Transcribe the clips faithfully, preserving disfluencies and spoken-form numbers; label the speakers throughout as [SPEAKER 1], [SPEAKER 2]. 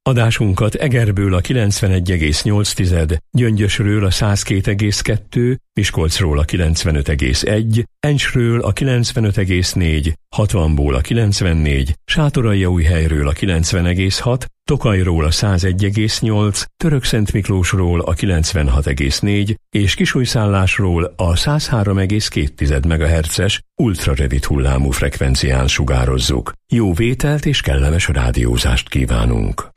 [SPEAKER 1] Adásunkat Egerből a kilencvenegy egész nyolc, Gyöngyösről a száz két egész kettő, Miskolcról a kilencvenöt egész egy, Encsről a kilencvenöt egész négy, hatvanból a kilencvennégy, Sátoraljaújhelyről a kilencven egész hat, Tokajról a száz egy egész nyolc, Törökszentmiklósról a kilencvenhat egész négy és Kisújszállásról a száz három egész két megahertzes ultrarövid hullámú frekvencián sugározzuk. Jó vételt és kellemes rádiózást kívánunk!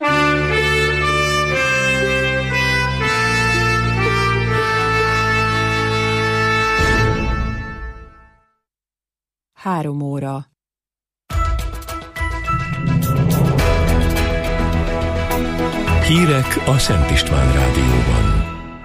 [SPEAKER 2] Három óra.
[SPEAKER 1] Hírek a Szent István Rádióban.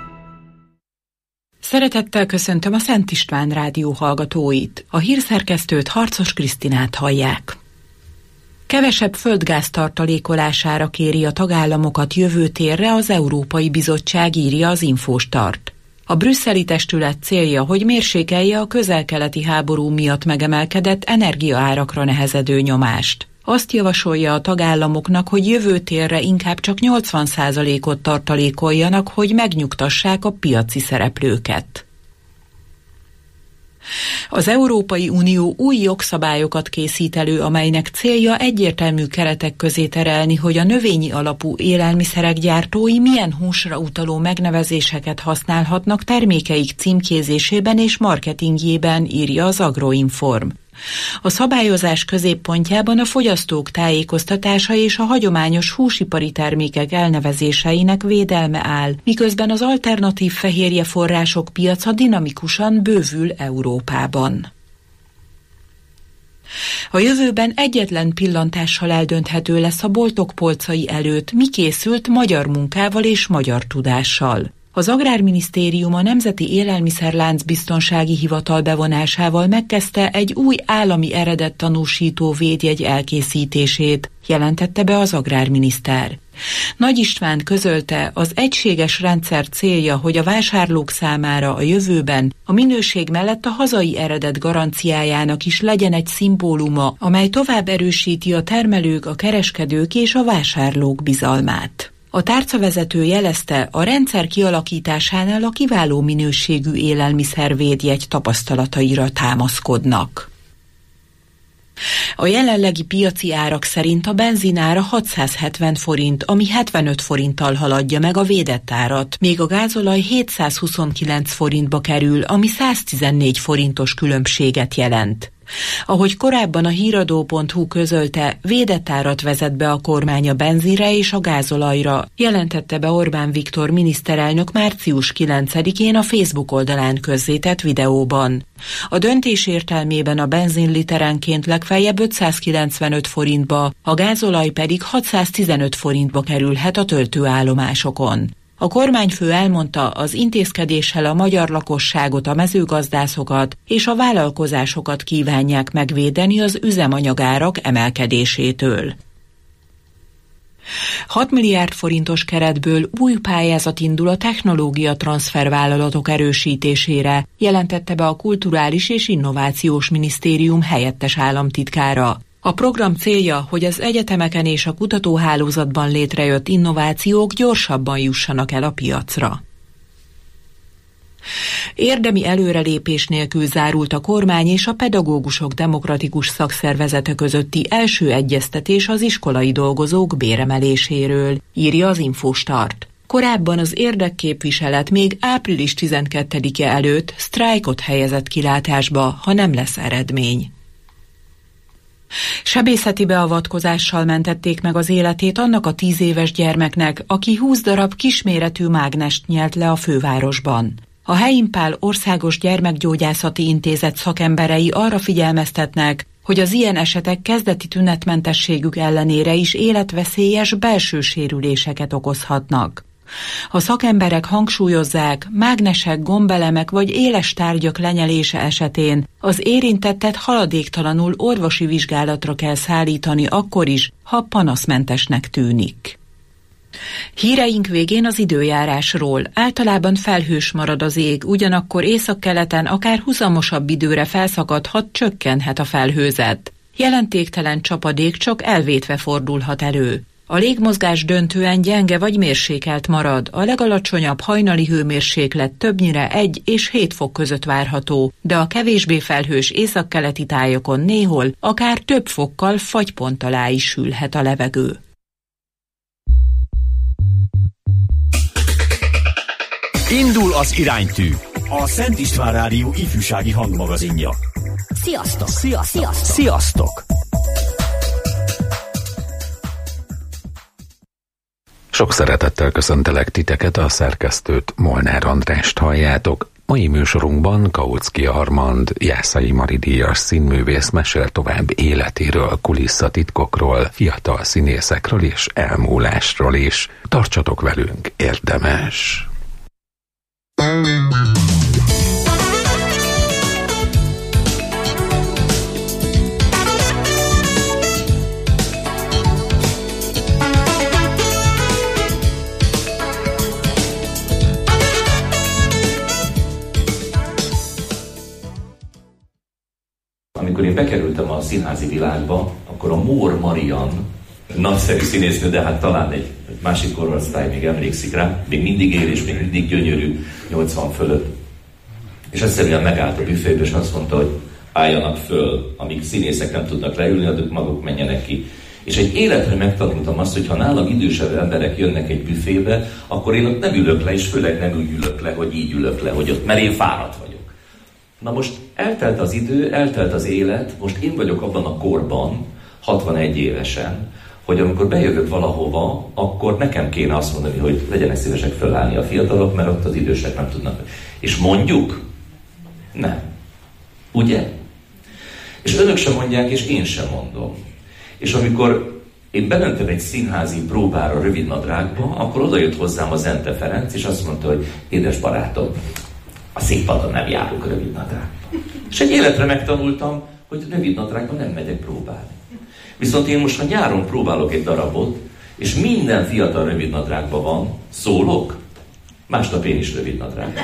[SPEAKER 2] Szeretettel köszöntöm a Szent István Rádió hallgatóit. A hírszerkesztőt, Harcos Krisztinát hallják. Kevesebb földgáz tartalékolására kéri a tagállamokat jövő térre az Európai Bizottság, írja az Infostart. A brüsszeli testület célja, hogy mérsékelje a közel-keleti háború miatt megemelkedett energiaárakra nehezedő nyomást. Azt javasolja a tagállamoknak, hogy jövő térre inkább csak nyolcvan százalékot tartalékoljanak, hogy megnyugtassák a piaci szereplőket. Az Európai Unió új jogszabályokat készít elő, amelynek célja egyértelmű keretek közé terelni, hogy a növényi alapú élelmiszerek gyártói milyen húsra utaló megnevezéseket használhatnak termékeik címkézésében és marketingjében, írja az Agroinform. A szabályozás középpontjában a fogyasztók tájékoztatása és a hagyományos húsipari termékek elnevezéseinek védelme áll, miközben az alternatív fehérjeforrások piaca dinamikusan bővül Európában. A jövőben egyetlen pillantással eldönthető lesz a boltok polcai előtt, mi készült magyar munkával és magyar tudással. Az Agrárminisztérium a Nemzeti Élelmiszerlánc Biztonsági Hivatal bevonásával megkezdte egy új állami eredettanúsító védjegy elkészítését, jelentette be az agrárminiszter. Nagy István közölte, az egységes rendszer célja, hogy a vásárlók számára a jövőben a minőség mellett a hazai eredet garanciájának is legyen egy szimbóluma, amely tovább erősíti a termelők, a kereskedők és a vásárlók bizalmát. A tárcavezető jelezte, a rendszer kialakításánál a kiváló minőségű élelmiszervédjegy tapasztalataira támaszkodnak. A jelenlegi piaci árak szerint a benzinára hatszázhetven forint, ami hetvenöt forinttal haladja meg a védett árat, míg a gázolaj hétszázhuszonkilenc forintba kerül, ami száztizennégy forintos különbséget jelent. Ahogy korábban a híradó pont hu közölte, védett árat vezet be a kormány a benzinre és a gázolajra, jelentette be Orbán Viktor miniszterelnök március kilencedikén a Facebook oldalán közzétett videóban. A döntés értelmében a benzin literenként legfeljebb ötszázkilencvenöt forintba, a gázolaj pedig hatszáztizenöt forintba kerülhet a töltőállomásokon. A kormányfő elmondta, az intézkedéssel a magyar lakosságot, a mezőgazdászokat és a vállalkozásokat kívánják megvédeni az üzemanyagárak emelkedésétől. hat milliárd forintos keretből új pályázat indul a technológia transfervállalatok erősítésére, jelentette be a Kulturális és Innovációs Minisztérium helyettes államtitkára. A program célja, hogy az egyetemeken és a kutatóhálózatban létrejött innovációk gyorsabban jussanak el a piacra. Érdemi előrelépés nélkül zárult a kormány és a pedagógusok demokratikus szakszervezete közötti első egyeztetés az iskolai dolgozók béremeléséről, írja az Infostart. Korábban az érdekképviselet még április tizenkettedike előtt sztrájkot helyezett kilátásba, ha nem lesz eredmény. Sebészeti beavatkozással mentették meg az életét annak a tíz éves gyermeknek, aki húsz darab kisméretű mágnest nyelt le a fővárosban. A Helyimpál Országos Gyermekgyógyászati Intézet szakemberei arra figyelmeztetnek, hogy az ilyen esetek kezdeti tünetmentességük ellenére is életveszélyes belső sérüléseket okozhatnak. A szakemberek hangsúlyozzák, mágnesek, gombelemek vagy éles tárgyak lenyelése esetén az érintettet haladéktalanul orvosi vizsgálatra kell szállítani akkor is, ha panaszmentesnek tűnik. Híreink végén az időjárásról. Általában felhős marad az ég, ugyanakkor északkeleten akár huzamosabb időre felszakadhat, csökkenhet a felhőzet. Jelentéktelen csapadék csak elvétve fordulhat elő. A légmozgás döntően gyenge vagy mérsékelt marad, a legalacsonyabb hajnali hőmérséklet többnyire egy és hét fok között várható, de a kevésbé felhős északkeleti tájokon néhol akár több fokkal fagypont alá is sülhet a levegő.
[SPEAKER 3] Indul az iránytű, a Szent István Rádió ifjúsági hangmagazinja.
[SPEAKER 4] Sziasztok! Sziasztok! Sziasztok!
[SPEAKER 3] Sziasztok!
[SPEAKER 5] Sok szeretettel köszöntelek titeket, a szerkesztőt, Molnár Andrást halljátok. Mai műsorunkban Kautsky Armand, Jászai Mari díjas színművész mesél tovább életéről, kulisszatitkokról, fiatal színészekről és elmúlásról is. Tartsatok velünk, érdemes!
[SPEAKER 6] Amikor én bekerültem a színházi világba, akkor a Mór Marian, nagyszerű színésznő, de hát talán egy másik korosztály még emlékszik rá, még mindig él és még mindig gyönyörű, nyolcvan fölött. És egyszerűen megállt a büfébe, és azt mondta, hogy álljanak föl, amíg színészek nem tudnak leülni, addig maguk menjenek ki. És egy életre megtanultam azt, hogy ha nálam idősebb emberek jönnek egy büfébe, akkor én ott nem ülök le, és főleg nem úgy ülök le, hogy így ülök le, hogy ott, mert én fáradt vagyok. Na most eltelt az idő, eltelt az élet, most én vagyok abban a korban, hatvanegy évesen, hogy amikor bejövök valahova, akkor nekem kéne azt mondani, hogy legyenek szívesek fölállni a fiatalok, mert ott az idősek nem tudnak. És mondjuk? Nem. Ugye? És önök sem mondják, és én sem mondom. És amikor én bementem egy színházi próbára rövidnadrágba, akkor oda jött hozzám a Zente Ferenc, és azt mondta, hogy édes barátom, a színpadon nem járok rövidnadrágba. És egy életre megtanultam, hogy rövidnadrágban nem megyek próbálni. Viszont én most, ha nyáron próbálok egy darabot, és minden fiatal rövidnadrágban van, szólok, másnap én is rövidnadrágban.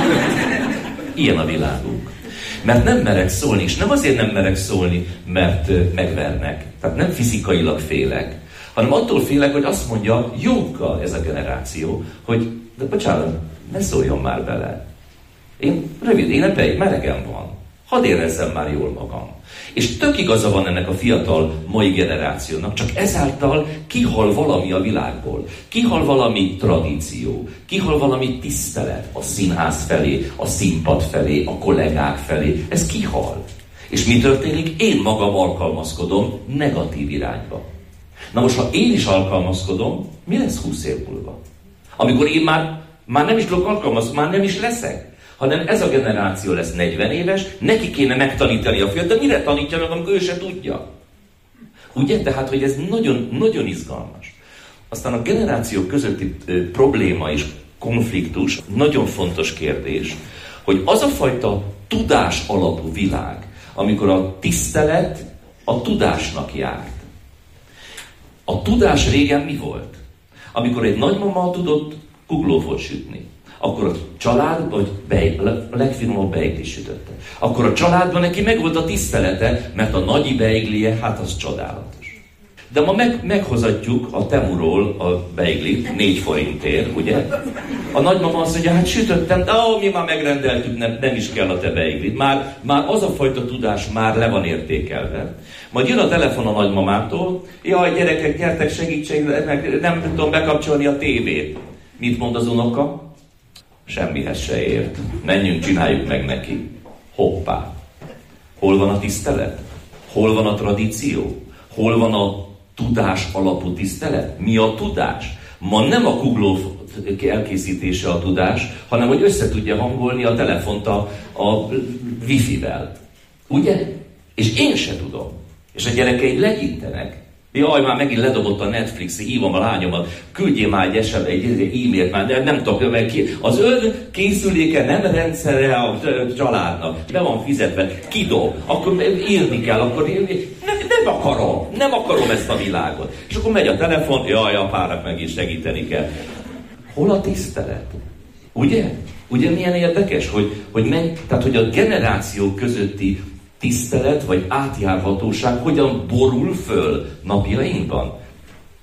[SPEAKER 6] Ilyen a világunk. Mert nem merek szólni, és nem azért nem merek szólni, mert megvernek. Tehát nem fizikailag félek, hanem attól félek, hogy azt mondja joggal ez a generáció, hogy de bocsánat, ne szóljon már bele. Én rövid, én ebben melegem van. Hadd érezzem már jól magam. És tök igaza van ennek a fiatal mai generációnak, csak ezáltal kihal valami a világból. Kihal valami tradíció, kihal valami tisztelet a színház felé, a színpad felé, a kollégák felé. Ez kihal. És mi történik? Én magam alkalmazkodom negatív irányba. Na most, ha én is alkalmazkodom, mi lesz húsz év múlva? Amikor én már, már nem is tudok alkalmazkodni, már nem is leszek. Hanem ez a generáció lesz negyven éves, neki kéne megtanítani a fiatal, de mire tanítja meg, amikor ő se tudja? Ugye? Tehát, hogy ez nagyon, nagyon izgalmas. Aztán a generációk közötti ö, probléma és konfliktus, nagyon fontos kérdés, hogy az a fajta tudás alapú világ, amikor a tisztelet a tudásnak járt. A tudás régen mi volt? Amikor egy nagymama tudott kuglófot sütni, akkor a család, vagy beig, a legfinomabb beiglit sütötte. Akkor a családban neki megvolt a tisztelete, mert a nagyi beiglie, hát az csodálatos. De ma meg, meghozatjuk a Temuról a beiglit, négy forintért, ugye? A nagymama azt mondja, hát sütöttem, de ó, mi már megrendeltük, nem, nem is kell a te beiglit. Már, már az a fajta tudás már le van értékelve. Majd jön a telefon a nagymamától, jaj, gyerekek, gyertek, segítségnek, nem tudom bekapcsolni a tévét. Mit mond az unoka? Semmihez se ért. Menjünk, csináljuk meg neki. Hoppá. Hol van a tisztelet? Hol van a tradíció? Hol van a tudás alapú tisztelet? Mi a tudás? Ma nem a kugló elkészítése a tudás, hanem hogy össze tudja hangolni a telefont a, a wifi-vel. Ugye? És én se tudom. És a gyerekeim legyintenek. Jaj, már megint ledobott a Netflix, hívom a lányomat, küldjél már egy esetben, egy e-mailt már, de nem tudok, mert ki. Az ön készüléke nem rendszere a családnak, be van fizetve, kidob, akkor írni kell, akkor írni. Nem, nem akarom, nem akarom ezt a világot. És akkor megy a telefon, jaj, apának meg is segíteni kell. Hol a tisztelet? Ugye? Ugye milyen érdekes, hogy, hogy, menj, tehát, hogy a generációk közötti tisztelet vagy átjárhatóság hogyan borul föl napjainkban?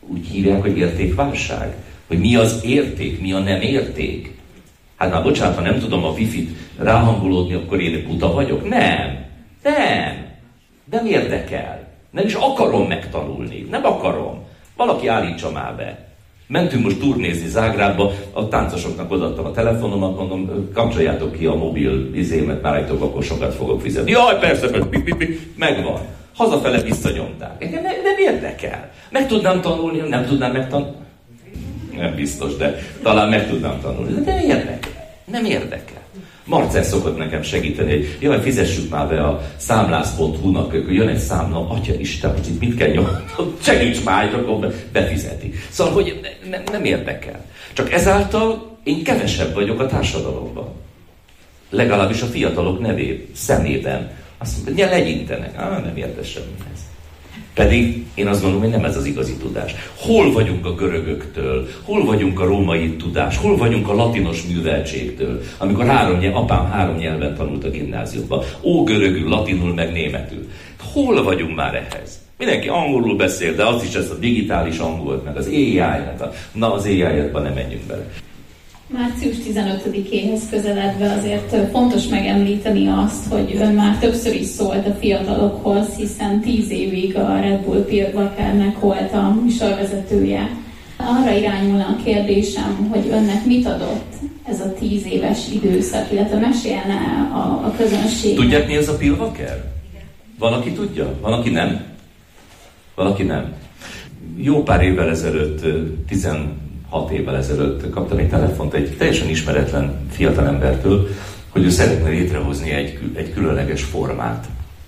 [SPEAKER 6] úgy hívják, hogy értékválság. Hogy mi az érték, mi a nem érték. Hát már bocsánat, ha nem tudom a wifi-t ráhangolódni, akkor én buta vagyok? Nem. Nem. Nem érdekel. Nem is akarom megtanulni. Nem akarom. Valaki állítsa már be. Mentünk most turnézni Zágrábba, a táncosoknak odaadtam a telefonomat, mondom, kapcsoljátok ki a mobil izémet, már állítok, akkor sokat fogok fizetni. Jaj, persze, persze, pi, pi, pi, megvan. Hazafele visszanyomták. Engem nem, nem érdekel. Meg tudnám tanulni, nem tudnám megtanulni. Nem biztos, de talán meg tudnám tanulni. De nem érdekel. Nem érdekel. Marcel szokott nekem segíteni, hogy jaj, fizessük már be a számlász pont hu-nak, akkor jön egy számla, atya Isten, hogy itt mit kell nyomni, segíts már, akkor befizeti. Szóval, hogy ne, nem érdekel. Csak ezáltal én kevesebb vagyok a társadalomban. Legalábbis a fiatalok nevé, szemében. Azt mondja, legyintenek. Á, nem érdes semmihez. Pedig én azt gondolom, hogy nem ez az igazi tudás. Hol vagyunk a görögöktől? Hol vagyunk a római tudás? Hol vagyunk a latinos műveltségtől? Amikor három nyelv, apám három nyelven tanult a gimnáziumban. Ó, görögül, latinul, meg németül. Hol vagyunk már ehhez? Mindenki angolul beszél, de az is ez a digitális angolt, meg az á i, a, na az á i-ban nem menjünk bele.
[SPEAKER 7] március tizenötödikéhez közeledve azért fontos megemlíteni azt, hogy ön már többször is szólt a fiatalokhoz, hiszen tíz évig a Red Bull Pilvakernek volt a műsorvezetője. Arra irányulna a kérdésem, hogy önnek mit adott ez a tíz éves időszak, illetve mesélne a, a közönség.
[SPEAKER 6] Tudják, mi ez a Pilvaker? Van, aki tudja? Van, aki nem? Valaki nem. Jó pár évvel ezelőtt, tizenhat évvel ezelőtt kaptam egy telefont egy teljesen ismeretlen fiatalembertől, hogy ő szeretne létrehozni egy, egy különleges formát.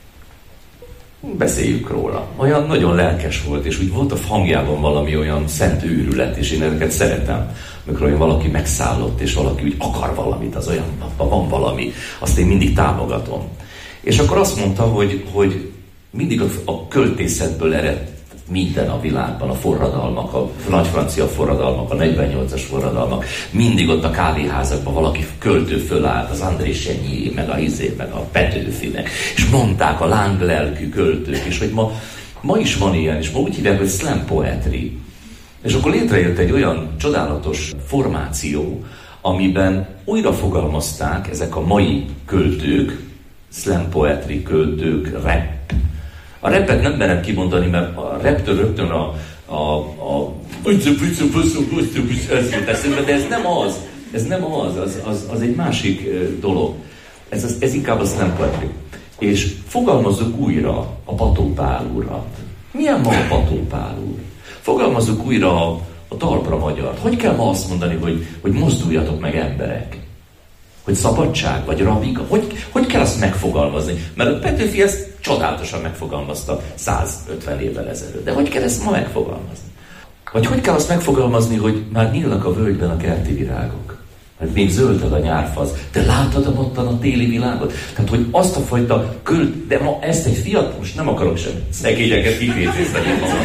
[SPEAKER 6] Beszéljük róla. Olyan nagyon lelkes volt, és úgy volt a hangjában valami olyan szent őrület, és én ezeket szeretem. Amikor olyan valaki megszállott, és valaki úgy akar valamit, az olyan, van valami, azt én mindig támogatom. És akkor azt mondta, hogy, hogy mindig a, a költészetből ered minden a világban, a forradalmak, a nagy francia forradalmak, a negyvennyolcas forradalmak, mindig ott a kávéházakban valaki költő fölállt, az André Chénier, meg a Izé, meg a Petőfinek, és mondták a lánglelkű költők, és hogy ma, ma is van ilyen, és ma úgy hívják, hogy slam poetry. És akkor létrejött egy olyan csodálatos formáció, amiben újra fogalmazták ezek a mai költők, slam poetry költők, rap. A rappet nem merem kimondani, mert a raptől rögtön a a, a ez jut eszembe, de ez nem az, ez nem az, az, az, az egy másik dolog. Ez, az, ez inkább a slam poetry. És fogalmazzuk újra a Pató Pál urat. Milyen ma a Pató Pál úr? Fogalmazzuk újra a, a talpra magyart. Hogy kell ma azt mondani, hogy, hogy mozduljatok meg emberek? Hogy szabadság, vagy rabika? Hogy, hogy kell azt megfogalmazni? Mert a Petőfi ezt csodálatosan megfogalmazta százötven évvel ezelőtt. De hogy kell ezt ma megfogalmazni? Vagy hogy kell azt megfogalmazni, hogy már nyílnak a völgyben a kerti virágok? Mert még zöld a nyárfaz. De látod ottan a téli világot? Tehát, hogy azt a fajta költ... De ma ezt egy fiatal... Most nem akarok sem szegényeket kifétézni magam.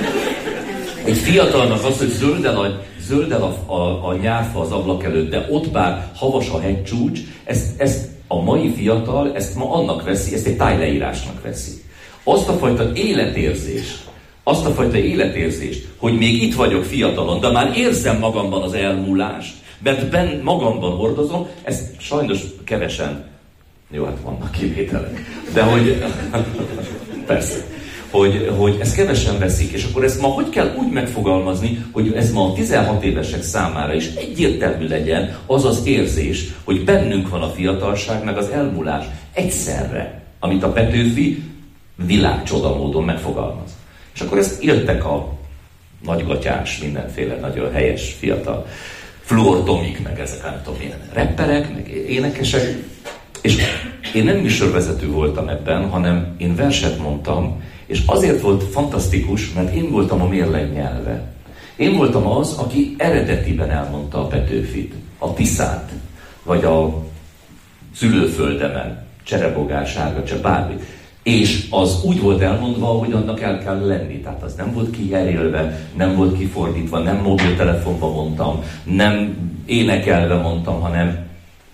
[SPEAKER 6] Egy fiatalnak az, hogy zöld el a, zöld el a, a, a nyárfa az ablak előtt, de ott bár havas a hegycsúcs, ezt, ezt a mai fiatal, ezt ma annak veszi, ezt egy tájleírásnak veszi. Azt a fajta életérzést, azt a fajta életérzést, hogy még itt vagyok fiatalon, de már érzem magamban az elmúlást, mert ben magamban hordozom, ezt sajnos kevesen, jó, hát vannak kivételek, de hogy, persze, hogy, hogy ezt kevesen veszik, és akkor ezt ma hogy kell úgy megfogalmazni, hogy ez ma a tizenhat évesek számára is egyértelmű legyen az az érzés, hogy bennünk van a fiatalság, meg az elmúlás egyszerre, amit a Petőfi világcsoda módon megfogalmaz. És akkor ezt jöttek a nagygatyás, mindenféle nagyon helyes fiatal Fluor Tomik, meg ezek nem tudom milyen rapperek, meg énekesek, és én nem műsorvezető voltam ebben, hanem én verset mondtam, és azért volt fantasztikus, mert én voltam a mérleg nyelve. Én voltam az, aki eredetiben elmondta a Petőfit, a Tiszát, vagy a szülőföldemen, Cserebogár, Sárgacsa, bármi. És az úgy volt elmondva, hogy annak el kell lenni. Tehát az nem volt kiherélve, nem volt kifordítva, nem mobiltelefonban mondtam, nem énekelve mondtam, hanem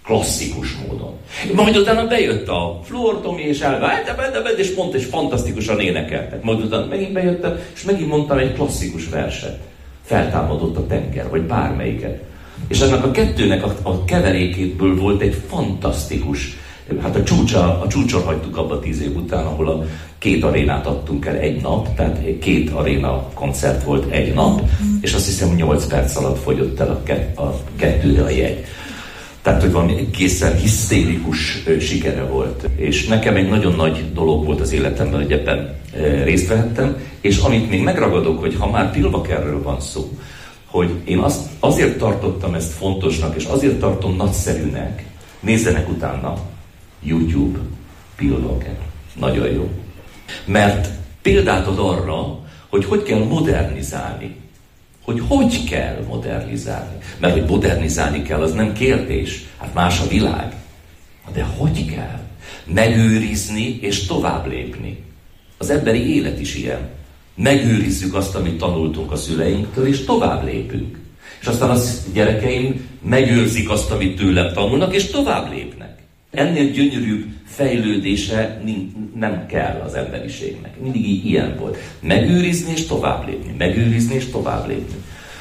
[SPEAKER 6] Klasszikus módon. Majd utána bejött a Flór Tomi, és elvált, és mondta, és fantasztikusan énekeltek. Majd utána megint bejöttem, és megint mondtam egy klasszikus verset. Feltámadott a tenger, vagy bármelyiket. És ennek a kettőnek a, a keverékéből volt egy fantasztikus, hát a, csúcsa, a csúcson hagytuk abba tíz év után, ahol a két arénát adtunk el egy nap, tehát két aréna koncert volt egy nap, és azt hiszem nyolc perc alatt fogyott el a, ke, a kettőre a jegy. Tehát, hogy valami egészen hisztérikus ö, sikere volt. És nekem egy nagyon nagy dolog volt az életemben, hogy ebben ö, részt vehettem, és amit még megragadok, hogy ha már Pilvakerről van szó, hogy én azt, azért tartottam ezt fontosnak, és azért tartom nagyszerűnek, nézzenek utána, YouTube, Pilvaker. Nagyon jó. Mert példát ad arra, hogy hogy kell modernizálni. Hogy hogy kell modernizálni. Mert hogy modernizálni kell, az nem kérdés. Hát más a világ. De hogy kell? Megőrizni és tovább lépni. Az emberi élet is ilyen. Megőrizzük azt, amit tanultunk a szüleinktől, és tovább lépünk. És aztán a gyerekeim megőrzik azt, amit tőlem tanulnak, és tovább lépnek. Ennél gyönyörűbb fejlődése nem kell az emberiségnek. Mindig így ilyen volt. Megőrizni és tovább lépni. Megőrizni és tovább lépni.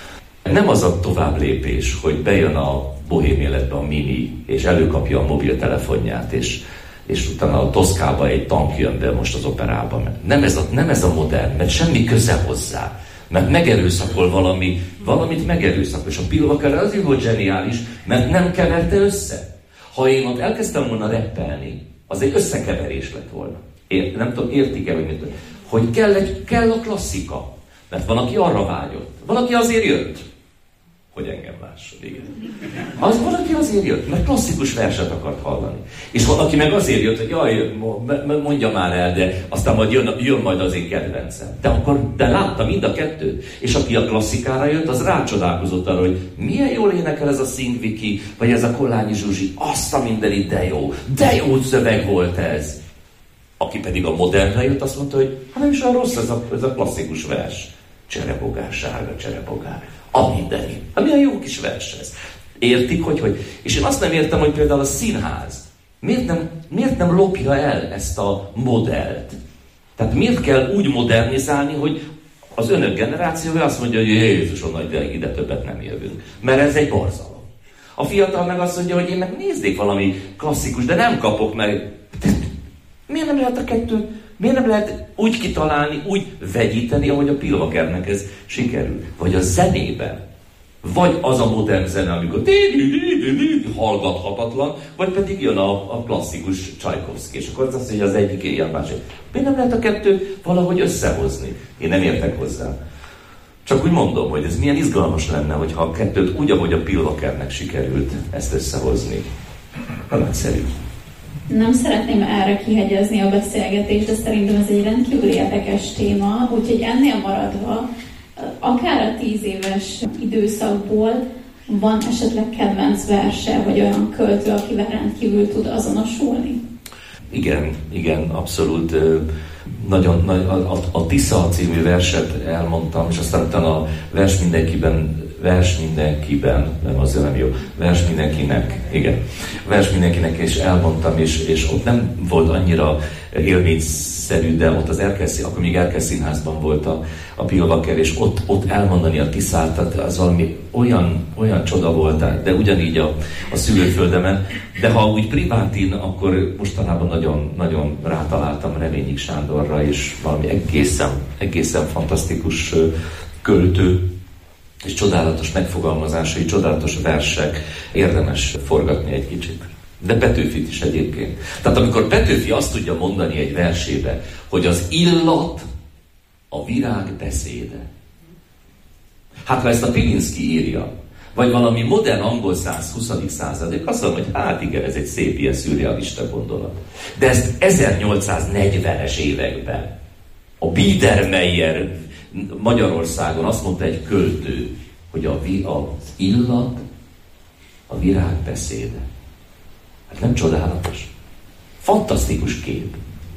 [SPEAKER 6] Nem az a tovább lépés, hogy bejön a bohém életbe a Mini, és előkapja a mobiltelefonját, és, és utána a Toszkába egy tank jön be most az operába. Nem ez a, nem ez a modern, mert semmi köze hozzá. Mert megerőszakol valami, valamit megerőszakol. És a Pilvaker azért volt zseniális, mert nem keverte össze. Ha én ott elkezdtem volna reppelni, az egy összekeverés lett volna. Ér, nem tudom, értik-e, hogy mit, hogy kell, egy, kell a klasszika. Mert van, aki arra vágyott. Van, aki azért jött, hogy engem lásson. Igen. Az van, aki azért jött, mert klasszikus verset akart hallani. És van, aki meg azért jött, hogy jaj, mondja már el, de aztán majd jön, jön majd az én kedvencem. De akkor, de látta mind a kettőt. És aki a klasszikára jött, az rácsodálkozott arra, hogy milyen jól énekel ez a Szindviki, vagy ez a Kollányi Zsuzsi, azt a mindenit, de jó. De jó szöveg volt ez. Aki pedig a modernre jött, azt mondta, hogy hát nem is olyan rossz ez a, ez a klasszikus vers. Cserebogár, sárga cserebogár. A mindenit. Hát milyen jó kis vers ez. Értik, hogy, hogy... És én azt nem értem, hogy például a színház miért nem, miért nem lopja el ezt a modellt? Tehát miért kell úgy modernizálni, hogy az önök generációja azt mondja, hogy Jézusom, nagy, ide többet nem jövünk. Mert ez egy borzalom. A fiatal meg azt mondja, hogy én meg nézzék valami klasszikus, de nem kapok meg. Miért nem lehet a kettő? Miért nem lehet úgy kitalálni, úgy vegyíteni, ahogy a Pilvakernek ez sikerül? Vagy a zenében. Vagy az a modern zene, amikor hallgathatatlan, vagy pedig jön a, a klasszikus Csajkovszki, és akkor az azt mondja, az egyik ilyen másik. Miért nem lehet a kettőt valahogy összehozni? Én nem értek hozzá. Csak úgy mondom, hogy ez milyen izgalmas lenne, hogyha a kettőt úgy, ahogy a Pilvakernek sikerült ezt összehozni. Nagyszerű.
[SPEAKER 7] Nem szeretném erre kihegyezni a beszélgetést, de szerintem ez egy rendkívül érdekes téma, úgyhogy ennél maradva, akár a tíz éves időszakból van esetleg kedvenc verse, vagy olyan költő, akivel rendkívül tud azonosulni?
[SPEAKER 6] Igen, igen, abszolút. Nagyon, nagy, a, a, a Tisza című verset elmondtam, és aztán utána a vers mindenkiben, vers mindenkiben, nem az nem jó, vers mindenkinek, igen, vers mindenkinek, és elmondtam, és, és ott nem volt annyira élményszerű, de ott az Erkel, akkor még Erkel Színházban volt a, a Pilvaker, és ott, ott elmondani a Tiszát, tehát az valami olyan, olyan csoda volt, de ugyanígy a, a szülőföldemen, de ha úgy privátin, akkor mostanában nagyon, nagyon rátaláltam Reményik Sándorra, és valami egészen, egészen fantasztikus költő, és csodálatos megfogalmazásai, csodálatos versek, érdemes forgatni egy kicsit. De Petőfit is egyébként. Tehát amikor Petőfi azt tudja mondani egy versébe, hogy az illat a virág beszéde. Hát ha ezt a Pilinszky írja, vagy valami modern angol száz huszadik század, azt mondom, hogy hát igen, ez egy szép ilyen szürrealista gondolat. De ezt ezernyolcszáznegyvenes években a Biedermeier Magyarországon azt mondta egy költő, hogy a, az illat a virág beszéde. Hát nem csodálatos? Fantasztikus kép.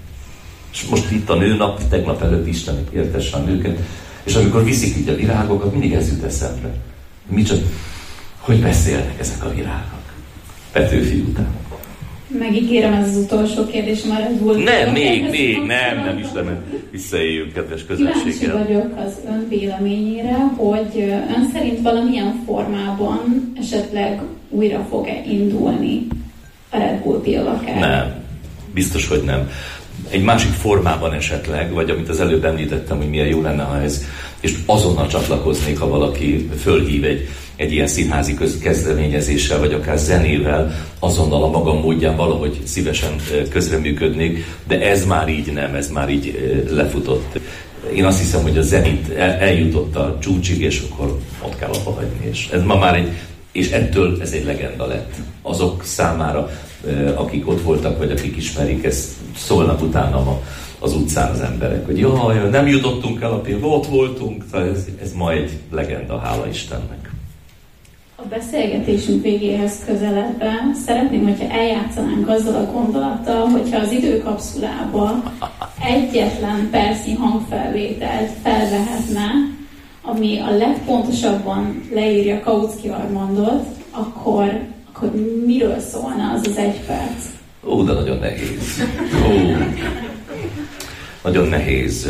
[SPEAKER 6] És most itt a nőnap, tegnap előtt Isten értesse a nőket, és amikor viszik így a virágokat, mindig ez jut eszembe. Mi csak, hogy beszélnek ezek a virágok. Petőfi után.
[SPEAKER 7] Megígérem, ez az utolsó kérdésem, már ez volt.
[SPEAKER 6] Nem, még, még, nem, nem is nem, visszaéljünk, kedves közönséggel.
[SPEAKER 7] Kíváncsi vagyok az ön véleményére, hogy ön szerint valamilyen formában esetleg újra fog-e indulni a Red Bull Pill akár?
[SPEAKER 6] Nem, biztos, hogy nem. Egy másik formában esetleg, vagy amit az előbb említettem, hogy milyen jó lenne, ha ez, és azonnal csatlakoznék, ha valaki fölhív egy, egy ilyen színházi kezdeményezéssel, vagy akár zenével, azonnal a magam módján valahogy szívesen közreműködnék, de ez már így nem, ez már így lefutott. Én azt hiszem, hogy a zenit el, eljutott a csúcsig, és akkor ott kell abba hagyni. És ez ma már egy, és ettől ez egy legenda lett. Azok számára, akik ott voltak, vagy akik ismerik, ezt szólnak utána az utcán az emberek, hogy jaj, nem jutottunk el a pillanatba, ott voltunk, ez, ez ma egy legenda, hála Istennek.
[SPEAKER 7] A beszélgetésünk végéhez közeledve szeretném, hogyha eljátszanánk azzal a gondolattal, hogyha az időkapszulába egyetlen percnyi hangfelvételt felvehetne, ami a legpontosabban leírja Kautsky Armandot, akkor, akkor miről szólna az az egy perc?
[SPEAKER 6] Ó, de nagyon nehéz. Ó, nagyon nehéz.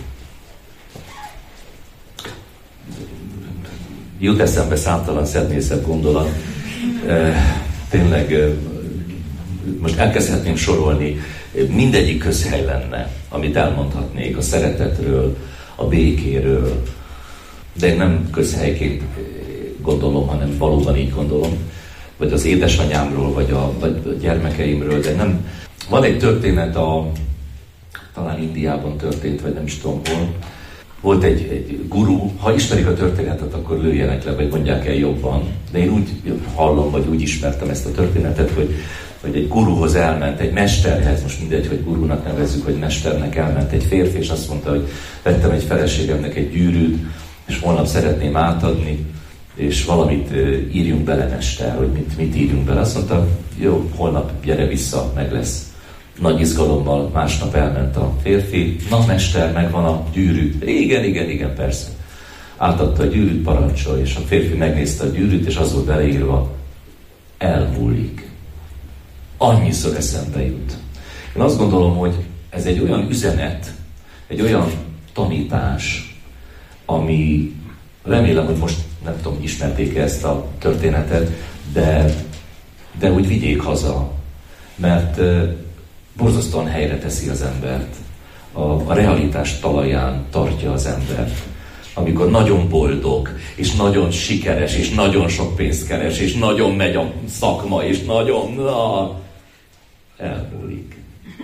[SPEAKER 6] Jut eszembe számtalan szebb gondolat. Tényleg most elkezdhetném sorolni, mindegyik közhely lenne, amit elmondhatnék a szeretetről, a békéről, de én nem közhelyként gondolom, hanem valóban így gondolom, vagy az édesanyámról, vagy a, vagy a gyermekeimről, de nem. Van egy történet, a, talán Indiában történt, vagy nem is tudom hol. Volt egy, egy guru, ha ismerik a történetet, akkor lőjenek le, vagy mondják el jobban. De én úgy hallom, vagy úgy ismertem ezt a történetet, hogy, hogy egy guruhoz elment, egy mesterhez, most mindegy, hogy gurunak nevezzük, hogy mesternek elment egy férfi, és azt mondta, hogy vettem egy feleségemnek egy gyűrűt, és holnap szeretném átadni, és valamit írjunk bele, mester, hogy mit, mit írjunk bele. Azt mondta, jó, holnap gyere vissza, meg lesz. Nagy izgalommal másnap elment a férfi. Na, mester, megvan a gyűrű. Igen, igen, igen, persze. Átadta a gyűrűt, parancsol, és a férfi megnézte a gyűrűt, és az volt beleírva, elmúlik. Annyiszor eszembe jut. Én azt gondolom, hogy ez egy olyan üzenet, egy olyan tanítás, ami remélem, hogy most nem tudom, ismerték ezt a történetet, de, de úgy vigyék haza, mert borzasztóan helyre teszi az embert, a, a realitás talaján tartja az embert, amikor nagyon boldog, és nagyon sikeres, és nagyon sok pénzt keres, és nagyon megy a szakma, és nagyon... Na, elmúlik.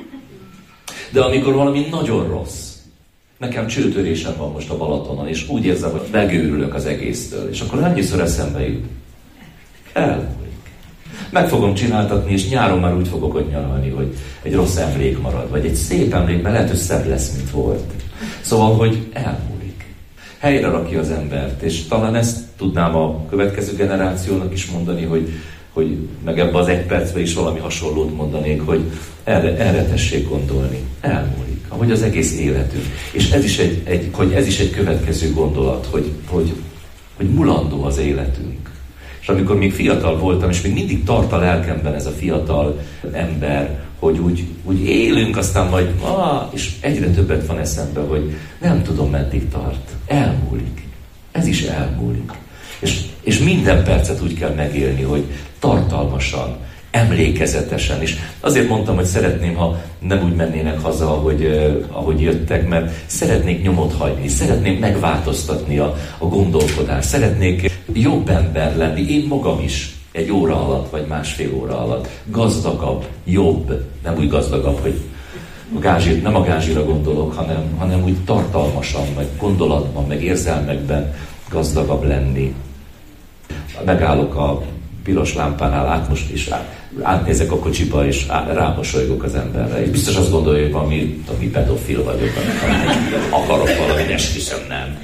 [SPEAKER 6] De amikor valami nagyon rossz, nekem csőtörésem van most a Balatonon, és úgy érzem, hogy megőrülök az egésztől, és akkor annyiszor eszembe jut. Elmúlik. Meg fogom csináltatni, és nyáron már úgy fogok ott nyaralni, hogy egy rossz emlék marad, vagy egy szép emlék, mert lehet, hogy szebb lesz, mint volt. Szóval, hogy elmúlik. Helyre rakja az embert, és talán ezt tudnám a következő generációnak is mondani, hogy, hogy meg ebbe az egy percbe is valami hasonlót mondanék, hogy erre, erre tessék gondolni. Elmúlik. Ahogy az egész életünk. És ez is egy, egy, hogy ez is egy következő gondolat, hogy, hogy, hogy mulandó az életünk. És amikor még fiatal voltam, és még mindig tart a lelkemben ez a fiatal ember, hogy úgy, úgy élünk, aztán majd, ah, és egyre többet van eszembe, hogy nem tudom, meddig tart. Elmúlik. Ez is elmúlik. És, és minden percet úgy kell megélni, hogy tartalmasan, emlékezetesen. És azért mondtam, hogy szeretném, ha nem úgy mennének haza, ahogy, eh, ahogy jöttek, mert szeretnék nyomot hagyni, szeretnék megváltoztatni a, a gondolkodást, szeretnék jobb ember lenni, én magam is, egy óra alatt, vagy másfél óra alatt. Gazdagabb, jobb, nem úgy gazdagabb, hogy a gázsi, nem a gázsira gondolok, hanem, hanem úgy tartalmasan, meg gondolatban, meg érzelmekben gazdagabb lenni. Megállok a piros lámpánál, át most is átnézek a kocsiba, és rámosolygok az emberre. És biztos azt gondolja, hogy valami, valami pedofil vagyok, akarok valami, esküszöm, nem.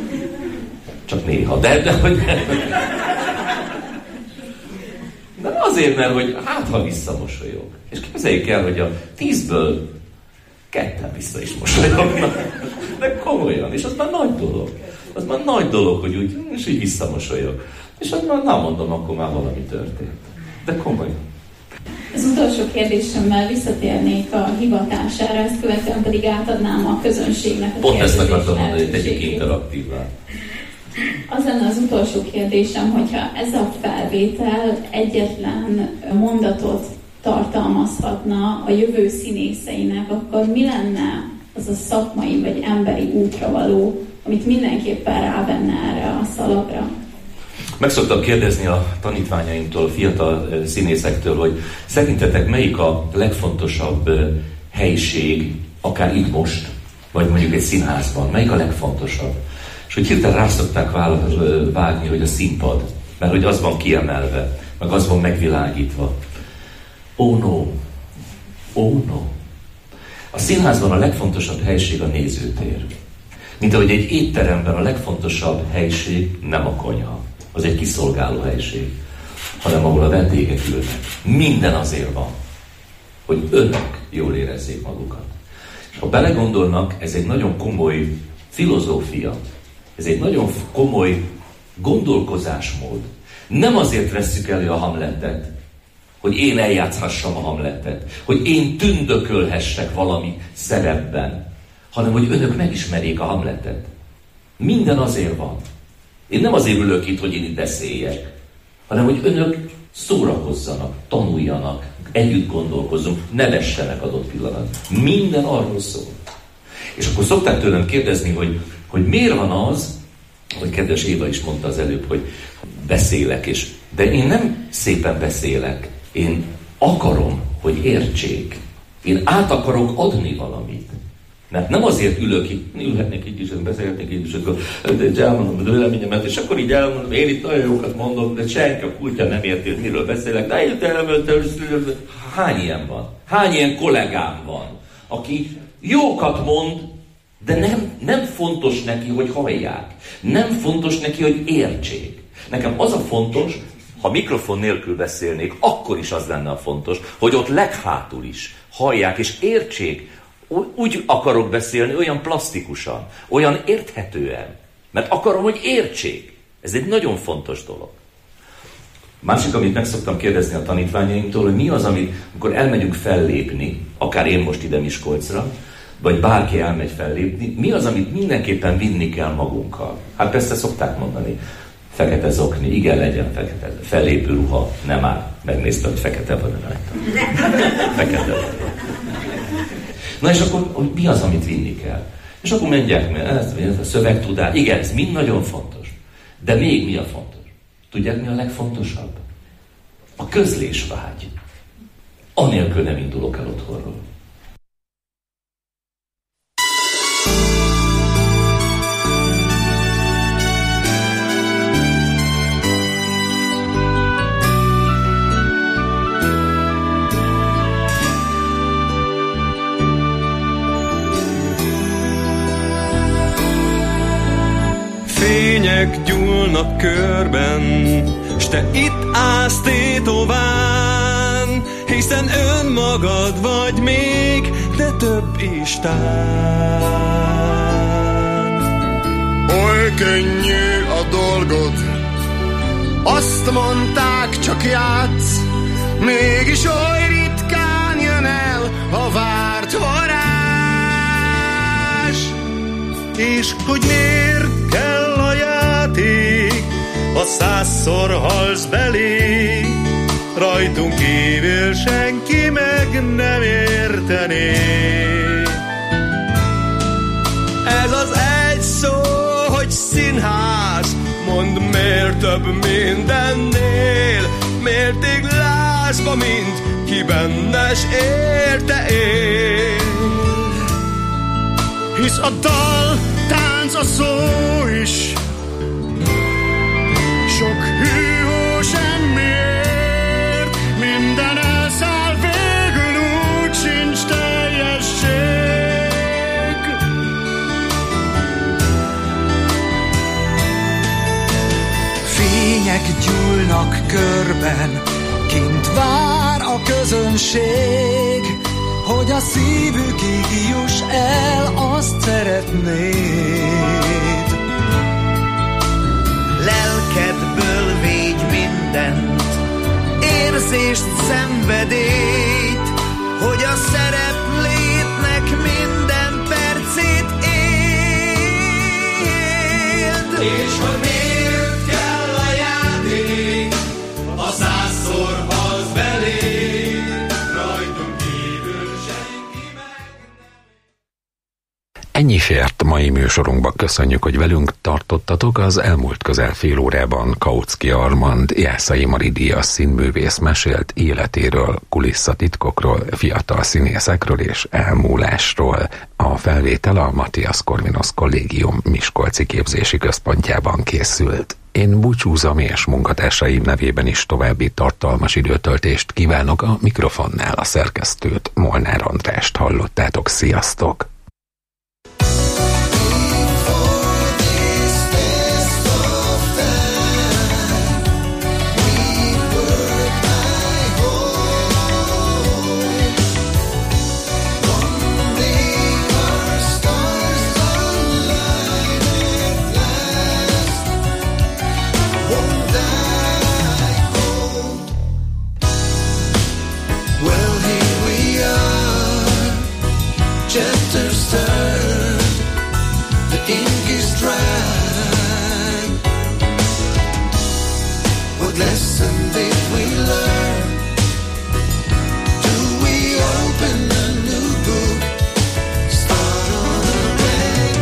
[SPEAKER 6] Csak néha, de, de hogy nem. De azért, mert hogy hát, ha visszamosolyog. És képzeljék el, hogy a tízből ketten vissza is mosolyognak. De komolyan, és az már nagy dolog. Az már nagy dolog, hogy úgy, és így visszamosolyog. És azt már nem mondom, akkor már valami történt. De komolyan.
[SPEAKER 7] Az utolsó kérdésemmel visszatérnék a hivatására, ezt követően pedig átadnám a közönségnek a
[SPEAKER 6] Pont ezt akartam mondani, hogy tegyük interaktívvá.
[SPEAKER 7] Az lenne az utolsó kérdésem, hogyha ez a felvétel egyetlen mondatot tartalmazhatna a jövő színészeinek, akkor mi lenne az a szakmai vagy emberi útra való, amit mindenképpen rábenne erre a szalagra?
[SPEAKER 6] Meg szoktam kérdezni a tanítványaimtól, a fiatal színészektől, hogy szerintetek melyik a legfontosabb helység, akár itt most, vagy mondjuk egy színházban, melyik a legfontosabb? És hogy hirtelen rá szokták vágni, hogy a színpad, mert hogy az van kiemelve, meg az van megvilágítva. Oh no, oh no. A színházban a legfontosabb helység a nézőtér. Mint ahogy egy étteremben a legfontosabb helység nem a konyha, az egy kiszolgáló helység, hanem ahol a vendégek ülnek. Minden azért van, hogy önök jól érezzék magukat. És ha belegondolnak, ez egy nagyon komoly filozófia, ez egy nagyon komoly gondolkozásmód. Nem azért vesszük elő a Hamletet, hogy én eljátszhassam a Hamletet, hogy én tündökölhessek valami szerepben, hanem hogy önök megismerjék a Hamletet. Minden azért van. Én nem azért ülök itt, hogy én itt beszéljek, hanem hogy önök szórakozzanak, tanuljanak, együtt gondolkozzunk, nevessenek adott pillanat. Minden arról szól. És akkor szokták tőlem kérdezni, hogy, hogy miért van az, hogy kedves Éva is mondta az előbb, hogy beszélek, és, de én nem szépen beszélek, én akarom, hogy értsék. Én át akarok adni valamit. Mert nem azért ülök itt, ülhetnék így is, beszélhetnék így is, hogy elmondom a véleményemet, és akkor így elmondom, én itt nagyon jókat mondom, de senki a pultja nem érti, hogy miről beszélek, de én elmondtam, hány ilyen van? Hány ilyen kollégám van, aki jókat mond, de nem, nem fontos neki, hogy hallják. Nem fontos neki, hogy értsék. Nekem az a fontos, ha mikrofon nélkül beszélnék, akkor is az lenne a fontos, hogy ott leghátul is hallják és értsék. Úgy akarok beszélni, olyan plastikusan, olyan érthetően. Mert akarom, hogy értsék. Ez egy nagyon fontos dolog. Másik, amit meg szoktam kérdezni a tanítványaimtól, hogy mi az, amit, amikor elmegyünk fellépni, akár én most ide Miskolcra, vagy bárki elmegy fellépni, mi az, amit mindenképpen vinni kell magunkkal? Hát persze szokták mondani, fekete zokni, igen, legyen fekete, fellépő ruha, nem áll. Megnéztem, hogy fekete van rajta. Fekete van. Na és akkor hogy mi az, amit vinni kell? És akkor mondják, mert ez a szövegtudás, igen, ez mind nagyon fontos. De még mi a fontos? Tudják, mi a legfontosabb? A közlésvágy. Anélkül nem indulok el otthonról.
[SPEAKER 8] Fények gyúlnak körben, s te itt állsz tétován, hiszen önmagad vagy még, de több is tán.
[SPEAKER 9] Oly könnyű a dolgod, azt mondták, csak játsz, mégis oly ritkán jön el a várt varázs. És hogy miért kell a játék, ha százszor halsz belé, rajtunk kívül senki meg nem értené. Ez az egy szó, hogy színház, mondd, miért több mindennél, miért ég lázba, mint ki bennes érte él. Hisz a dal, tánc, a szó is sok hű-hó semmiért, minden elszáll, végül úgy sincs teljesség.
[SPEAKER 10] Fények gyúlnak körben, kint vár a közönség, hogy a szívükig juss el, azt szeretnéd.
[SPEAKER 11] Lelkedből védj mindent, érzést, szenvedést, szenvedélyt, hogy a szereplétnek minden percét éld. És hogy miért kell a játék, a százszor halsz belé, rajtunk kívül senki meg.
[SPEAKER 5] Ennyi fért mai műsorunkba. Köszönjük, hogy velünk tartottatok. Az elmúlt közel fél órában Kautsky Armand Jászai Mari díjas színművész mesélt életéről, kulisszatitkokról, fiatal színészekről és elmúlásról. A felvétel a Matthias Corvinus Kollégium Miskolci Képzési Központjában készült. Én búcsúzom, és munkatársaim nevében is további tartalmas időtöltést kívánok. A mikrofonnál a szerkesztőt, Molnár Andrást hallottátok. Sziasztok!
[SPEAKER 11] Lesson did we learn? Do we open a new book? Start on a blank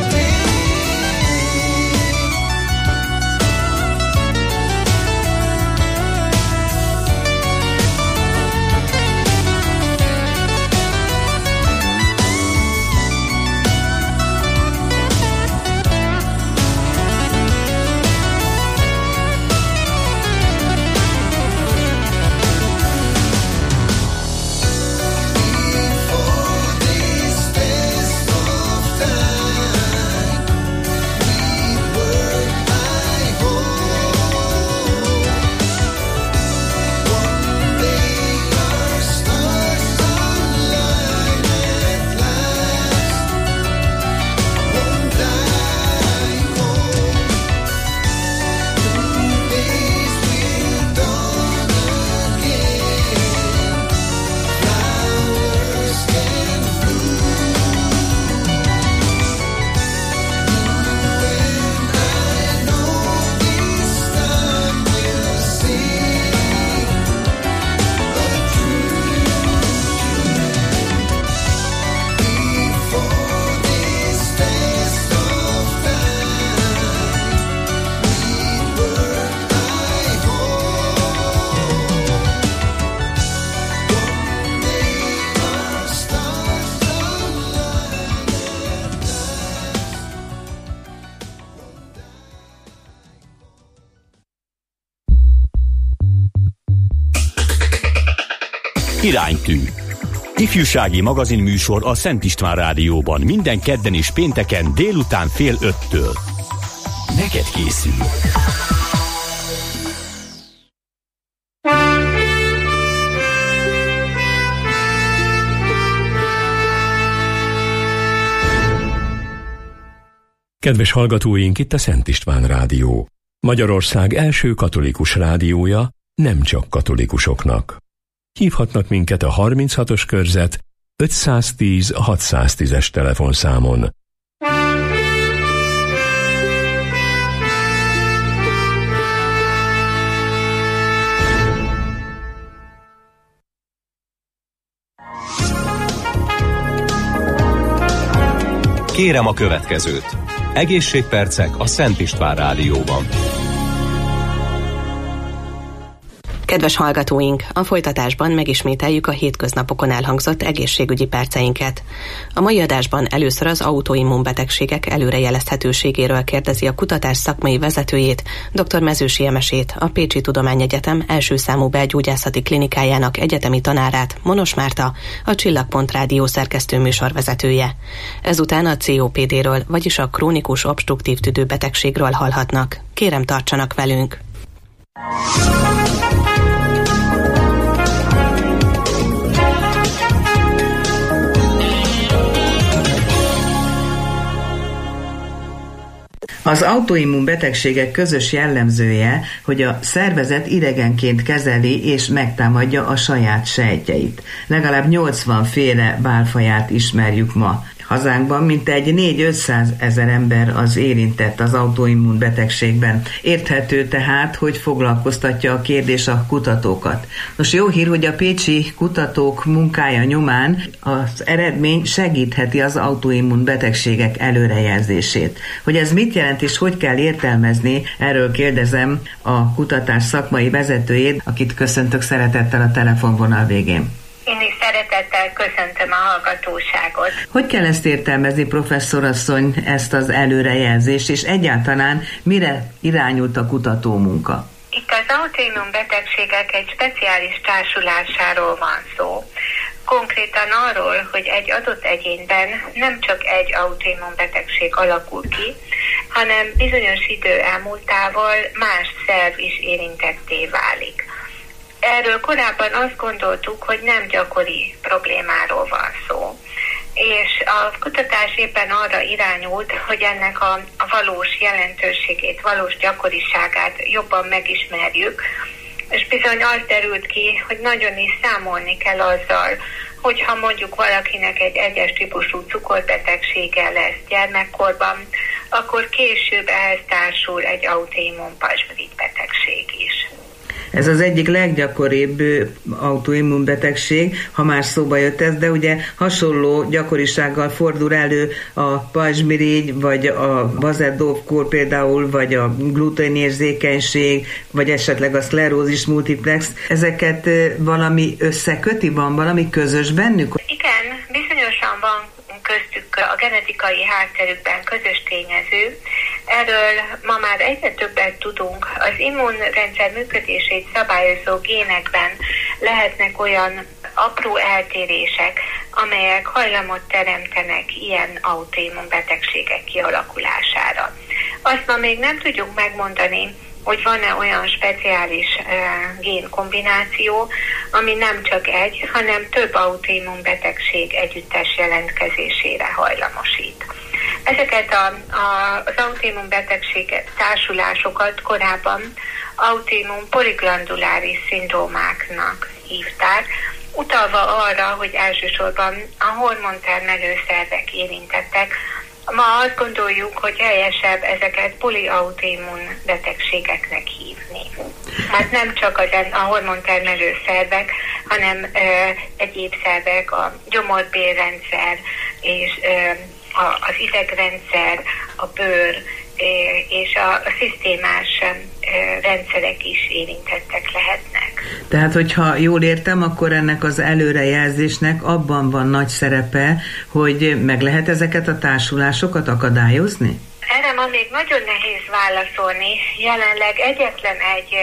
[SPEAKER 3] Iránytű. Ifjúsági magazinműsor a Szent István Rádióban minden kedden és pénteken délután fél öttől. Neked készül.
[SPEAKER 1] Kedves hallgatóink, itt a Szent István Rádió. Magyarország első katolikus rádiója, nem csak katolikusoknak. Hívhatnak minket a harminchatos körzet ötszáztíz hatszáztízes telefonszámon.
[SPEAKER 12] Kérem a következőt. Egészségpercek a Szent István Rádióban.
[SPEAKER 13] Kedves hallgatóink, a folytatásban megismételjük a hétköznapokon elhangzott egészségügyi perceinket. A mai adásban először az autoimmunbetegségek előrejelezhetőségéről kérdezi a kutatás szakmai vezetőjét, dr. Mezősi Emesét, a Pécsi Tudományegyetem első számú belgyógyászati klinikájának egyetemi tanárát, Monos Márta, a Csillagpont Rádió szerkesztő műsorvezetője. Ezután a cé o pé dé-ről, vagyis a krónikus obstruktív tüdőbetegségről hallhatnak. Kérem, tartsanak velünk!
[SPEAKER 14] Az autoimmun betegségek közös jellemzője, hogy a szervezet idegenként kezeli és megtámadja a saját sejtjeit. Legalább nyolcvan féle válfaját ismerjük ma. Hazánkban mintegy négy-ötszáz ezer ember az érintett az autoimmun betegségben. Érthető tehát, hogy foglalkoztatja a kérdés a kutatókat. Nos, jó hír, hogy a pécsi kutatók munkája nyomán az eredmény segítheti az autoimmun betegségek előrejelzését. Hogy ez mit jelent és hogy kell értelmezni, erről kérdezem a kutatás szakmai vezetőjét, akit köszöntök szeretettel a telefonvonal végén.
[SPEAKER 15] Én is szeretettel köszöntöm a hallgatóságot.
[SPEAKER 14] Hogy kell ezt értelmezni, professzorasszony, ezt az előrejelzést, és egyáltalán mire irányult a kutatómunka?
[SPEAKER 15] Itt az autoimmun betegségek egy speciális társulásáról van szó. Konkrétan arról, hogy egy adott egyénben nem csak egy autoimmun betegség alakul ki, hanem bizonyos idő elmúltával más szerv is érintetté válik. Erről korábban azt gondoltuk, hogy nem gyakori problémáról van szó. És a kutatás éppen arra irányult, hogy ennek a, a valós jelentőségét, valós gyakoriságát jobban megismerjük, és bizony az derült ki, hogy nagyon is számolni kell azzal, hogyha mondjuk valakinek egy egyes típusú cukorbetegsége lesz gyermekkorban, akkor később ehhez társul egy autoimmun pajzsmirigy betegség is.
[SPEAKER 14] Ez az egyik leggyakoribb autoimmun betegség, ha már szóba jött ez, de ugye hasonló gyakorisággal fordul elő a pajzsmirigy, vagy a Bazet-Dove-kór például, vagy a gluténérzékenység, vagy esetleg a szklerózis multiplex. Ezeket valami összeköti, van valami közös bennük?
[SPEAKER 15] Igen, bizonyosan van köztük a genetikai hátterükben közös tényező. Erről ma már egyre többet tudunk. Az immunrendszer működését szabályozó génekben lehetnek olyan apró eltérések, amelyek hajlamot teremtenek ilyen autoimmun betegségek kialakulására. Azt ma még nem tudjuk megmondani, hogy van-e olyan speciális uh, génkombináció, ami nem csak egy, hanem több autoimmun betegség együttes jelentkezésére hajlamosít. Ezeket a, a, az autoimmun betegségek társulásokat korábban autoimmun poliglanduláris szindrómáknak hívták, utalva arra, hogy elsősorban a hormontermelő szervek érintettek. Ma azt gondoljuk, hogy helyesebb ezeket poliautoimmun betegségeknek hívni. Mert nem csak az, a hormontermelő szervek, hanem ö, egyéb szervek, a gyomorbélrendszer és ö, a, az idegrendszer, a bőr és a, a szisztémás rendszerek is érintettek lehetnek.
[SPEAKER 14] Tehát, hogyha jól értem, akkor ennek az előrejelzésnek abban van nagy szerepe, hogy meg lehet ezeket a társulásokat akadályozni?
[SPEAKER 15] Erre ma még nagyon nehéz válaszolni. Jelenleg egyetlen egy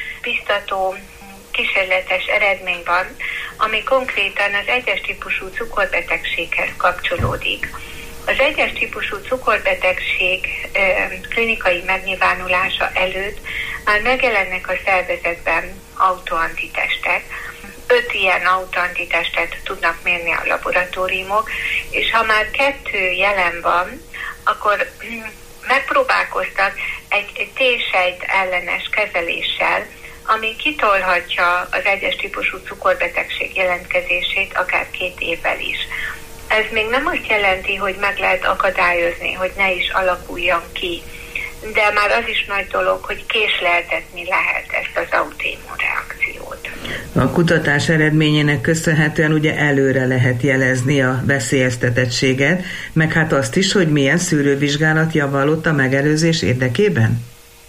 [SPEAKER 15] biztató kísérletes eredmény van, ami konkrétan az egyes típusú cukorbetegséghez kapcsolódik. Az egyes típusú cukorbetegség e, klinikai megnyilvánulása előtt már megjelennek a szervezetben autoantitestek. Öt ilyen autoantitestet tudnak mérni a laboratóriumok, és ha már kettő jelen van, akkor megpróbálkoztak egy, egy T-sejt ellenes kezeléssel, ami kitolhatja az egyes típusú cukorbetegség jelentkezését akár két évvel is. Ez még nem azt jelenti, hogy meg lehet akadályozni, hogy ne is alakuljon ki, de már az is nagy dolog, hogy késleltetni lehet ezt az autoimmun reakciót.
[SPEAKER 14] A kutatás eredményének köszönhetően ugye előre lehet jelezni a veszélyeztetettséget, meg hát azt is, hogy milyen szűrővizsgálat javallott a megelőzés érdekében?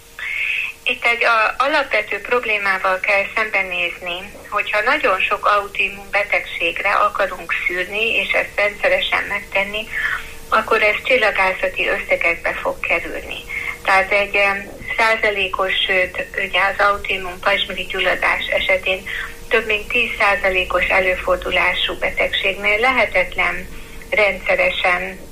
[SPEAKER 15] Itt egy a, alapvető problémával kell szembenézni, hogyha nagyon sok autoimmun betegségre akarunk szűrni, és ezt rendszeresen megtenni, akkor ez csillagászati összegekbe fog kerülni. Tehát egy százalékos, sőt, ugye az autoimmun pajzsmirigy gyulladás esetén több mint tíz százalékos előfordulású betegségnél lehetetlen rendszeresen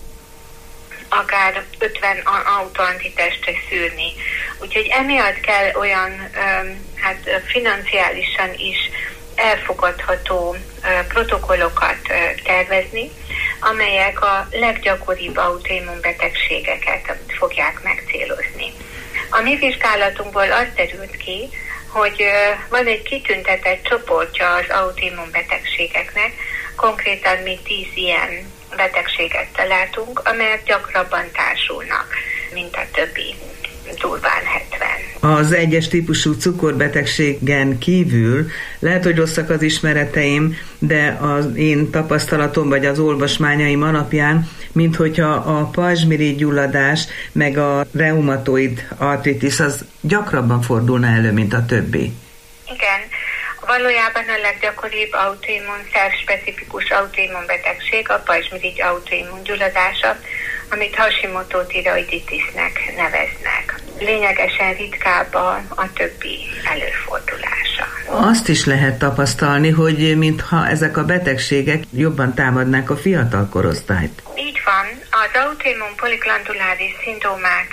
[SPEAKER 15] akár ötven autoantitestre szűrni. Úgyhogy emiatt kell olyan hát financiálisan is elfogadható protokollokat tervezni, amelyek a leggyakoribb autoimmunbetegségeket fogják megcélozni. A mi vizsgálatunkból az derült ki, hogy van egy kitüntetett csoportja az autoimmunbetegségeknek, konkrétan mi tíz ilyen betegséget találtunk, amelyek gyakrabban társulnak, mint a többi, durván hetven.
[SPEAKER 14] Az egyes típusú cukorbetegségen kívül lehet, hogy rosszak az ismereteim, de az én tapasztalatom vagy az olvasmányaim alapján, minthogyha a pajzsmirigygyulladás meg a reumatoid artritis az gyakrabban fordulna elő, mint a többi.
[SPEAKER 15] Igen. Valójában a leggyakoribb autoimmun, szerv-specifikus autoimmunbetegség a pajzsmirigy autoimmungyulladása, amit Hashimoto tiroiditisnek neveznek. Lényegesen ritkább a, a többi előfordulása.
[SPEAKER 14] Azt is lehet tapasztalni, hogy mintha ezek a betegségek jobban támadnák a fiatal korosztályt.
[SPEAKER 15] Így van. Az autoimmun poliglanduláris szindrómák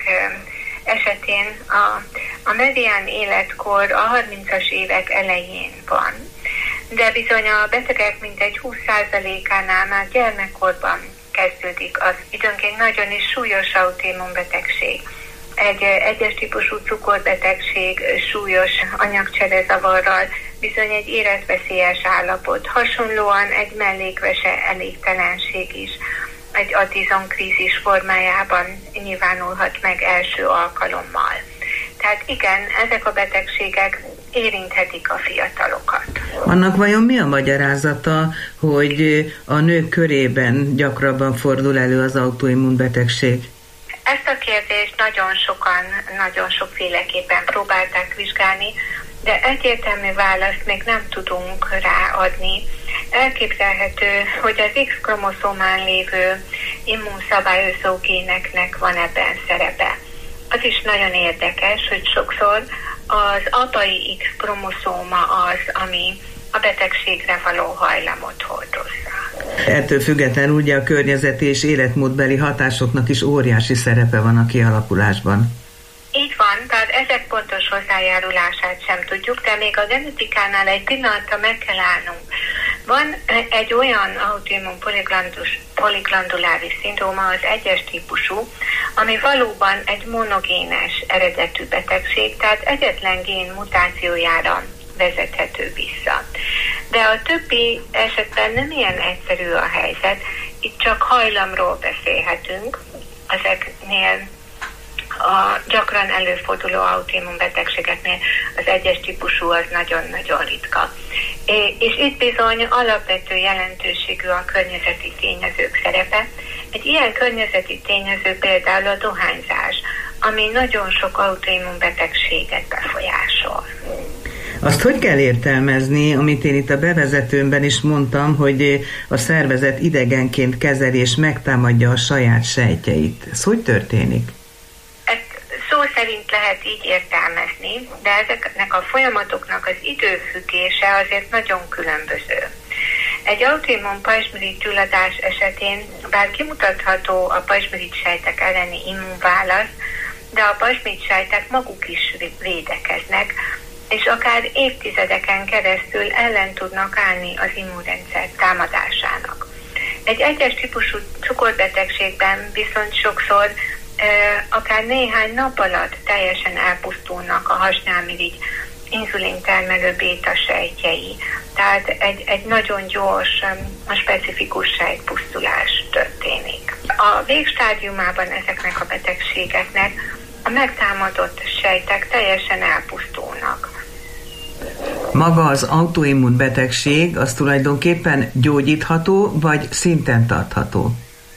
[SPEAKER 15] esetén a, a medián életkor a harmincas évek elején van, de bizony a betegek mintegy húsz százalékánál már gyermekkorban kezdődik az időnként nagyon is súlyos autoimmunbetegség. Egy egyes típusú cukorbetegség súlyos anyagcserezavarral, bizony egy életveszélyes állapot. Hasonlóan egy mellékvese elégtelenség is egy addizonkrízis formájában nyilvánulhat meg első alkalommal. Tehát igen, ezek a betegségek érinthetik a fiatalokat.
[SPEAKER 14] Annak vajon mi a magyarázata, hogy a nők körében gyakrabban fordul elő az autoimmunbetegség?
[SPEAKER 15] Ezt a kérdést nagyon sokan, nagyon sokféleképpen próbálták vizsgálni, de egyértelmű választ még nem tudunk ráadni. Elképzelhető, hogy az X-kromoszómán lévő immunszabályozó géneknek van ebben szerepe. Az is nagyon érdekes, hogy sokszor az apai X-kromoszóma az, ami a betegségre való hajlamot hordozza.
[SPEAKER 14] Ettől függetlenül ugye a környezeti és életmódbeli hatásoknak is óriási szerepe van a kialakulásban.
[SPEAKER 15] Így van, tehát ezek pontos hozzájárulását sem tudjuk, de még a genetikánál egy pillanatra meg kell állnunk. Van egy olyan autoimmun poliglanduláris szindróma, az egyes típusú, ami valóban egy monogénes eredetű betegség, tehát egyetlen gén mutációjára vezethető vissza. De a többi esetben nem ilyen egyszerű a helyzet, itt csak hajlamról beszélhetünk, ezeknél a gyakran előforduló autoimmunbetegségeknél az egyes típusú az nagyon-nagyon ritka. És itt bizony alapvető jelentőségű a környezeti tényezők szerepe. Egy ilyen környezeti tényező például a dohányzás, ami nagyon sok autoimmunbetegséget befolyásol.
[SPEAKER 14] Azt hogy kell értelmezni, amit én itt a bevezetőmben is mondtam, hogy a szervezet idegenként kezeli és megtámadja a saját sejtjeit. Ez hogy történik?
[SPEAKER 15] Szó szerint lehet így értelmezni, de ezeknek a folyamatoknak az időfüggése azért nagyon különböző. Egy autoimmun pajzsmirigygyulladás esetén bár kimutatható a pajzsmirigy-sejtek elleni immunválasz, de a pajzsmirigy-sejtek maguk is védekeznek, és akár évtizedeken keresztül ellen tudnak állni az immunrendszer támadásának. Egy egyes típusú cukorbetegségben viszont sokszor akár néhány nap alatt teljesen elpusztulnak a hasnyálmirigy inzulintermelő béta sejtjei. Tehát egy, egy nagyon gyors, specifikus sejtpusztulás történik. A végstádiumában ezeknek a betegségeknek a megtámadott sejtek teljesen elpusztulnak.
[SPEAKER 14] Maga az autoimmun betegség az tulajdonképpen gyógyítható vagy szinten tartható?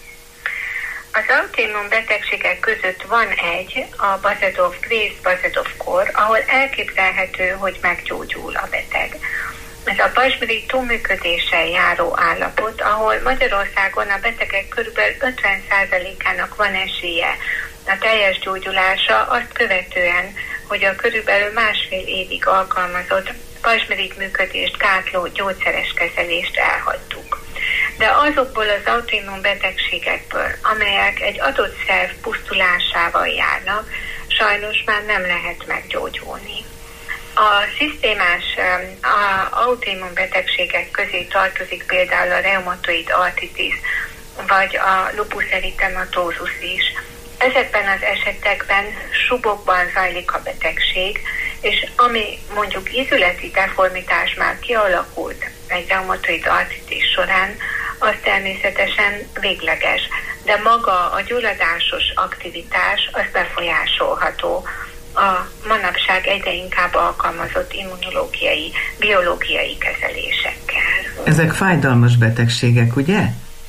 [SPEAKER 15] Az autoimmun betegségek között van egy, a Bazedov-Graves-Bazedov-kór, ahol elképzelhető, hogy meggyógyul a beteg. Ez a pajzsmirigy túlműködéssel járó állapot, ahol Magyarországon a betegek kb. ötven százalékának van esélye a teljes gyógyulása, azt követően, hogy a körülbelül másfél évig alkalmazott pajzsmirigy működést gátló gyógyszeres kezelést elhagytuk. De azokból az autoimmun betegségekből, amelyek egy adott szerv pusztulásával járnak, sajnos már nem lehet meggyógyulni. A szisztémás autoimmun betegségek közé tartozik például a reumatoid artritis, vagy a lupus erythematosus is. Ezekben az esetekben subokban zajlik a betegség, és ami mondjuk ízületi deformitás már kialakult egy reumatoid artritis során, az természetesen végleges, de maga a gyulladásos aktivitás az befolyásolható a manapság egyre inkább alkalmazott immunológiai, biológiai kezelésekkel.
[SPEAKER 14] Ezek fájdalmas betegségek, ugye?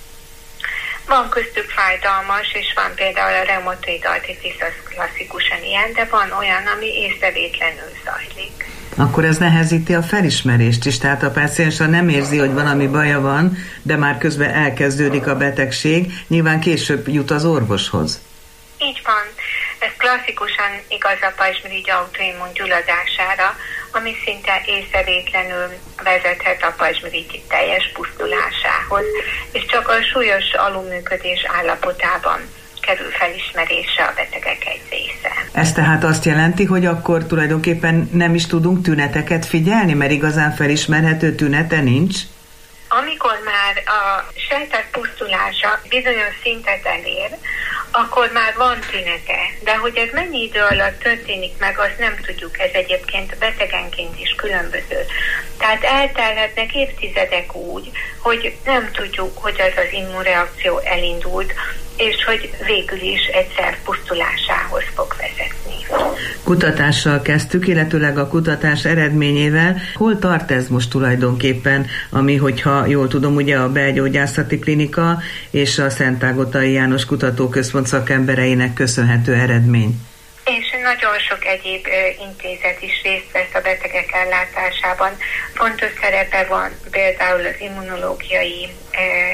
[SPEAKER 15] Van köztük fájdalmas, és van például a reumatoid artritis, az klasszikusan ilyen, de van olyan, ami észrevétlenül zajlik.
[SPEAKER 14] Akkor ez nehezíti a felismerést is, tehát a páciens nem érzi, hogy valami baja van, de már közben elkezdődik a betegség, nyilván később jut az orvoshoz.
[SPEAKER 15] Így van. Ez klasszikusan igaz a pajzsmirigy autoimmun gyulladására, ami szinte észrevétlenül vezethet a pajzsmirigy teljes pusztulásához, és csak a súlyos alulműködés állapotában kerül felismerésre a betegek egy része.
[SPEAKER 14] Ez tehát azt jelenti, hogy akkor tulajdonképpen nem is tudunk tüneteket figyelni, mert igazán felismerhető tünete nincs?
[SPEAKER 15] Amikor már a sejtek pusztulása bizonyos szintet elér, akkor már van tünete, de hogy ez mennyi idő alatt történik meg, azt nem tudjuk, ez egyébként betegenként is különböző. Tehát eltelhetnek évtizedek úgy, hogy nem tudjuk, hogy az az immunreakció elindult, és hogy végül is egyszer pusztulásához fog vezetni.
[SPEAKER 14] Kutatással kezdtük, illetőleg a kutatás eredményével. Hol tart ez most tulajdonképpen, ami, hogyha jól tudom, ugye a Belgyógyászati Klinika és a Szentágotai János Kutatóközpont szakembereinek köszönhető eredmény?
[SPEAKER 15] És nagyon sok egyéb ö, intézet is részt vesz a betegek ellátásában. Fontos szerepe van például az immunológiai ö,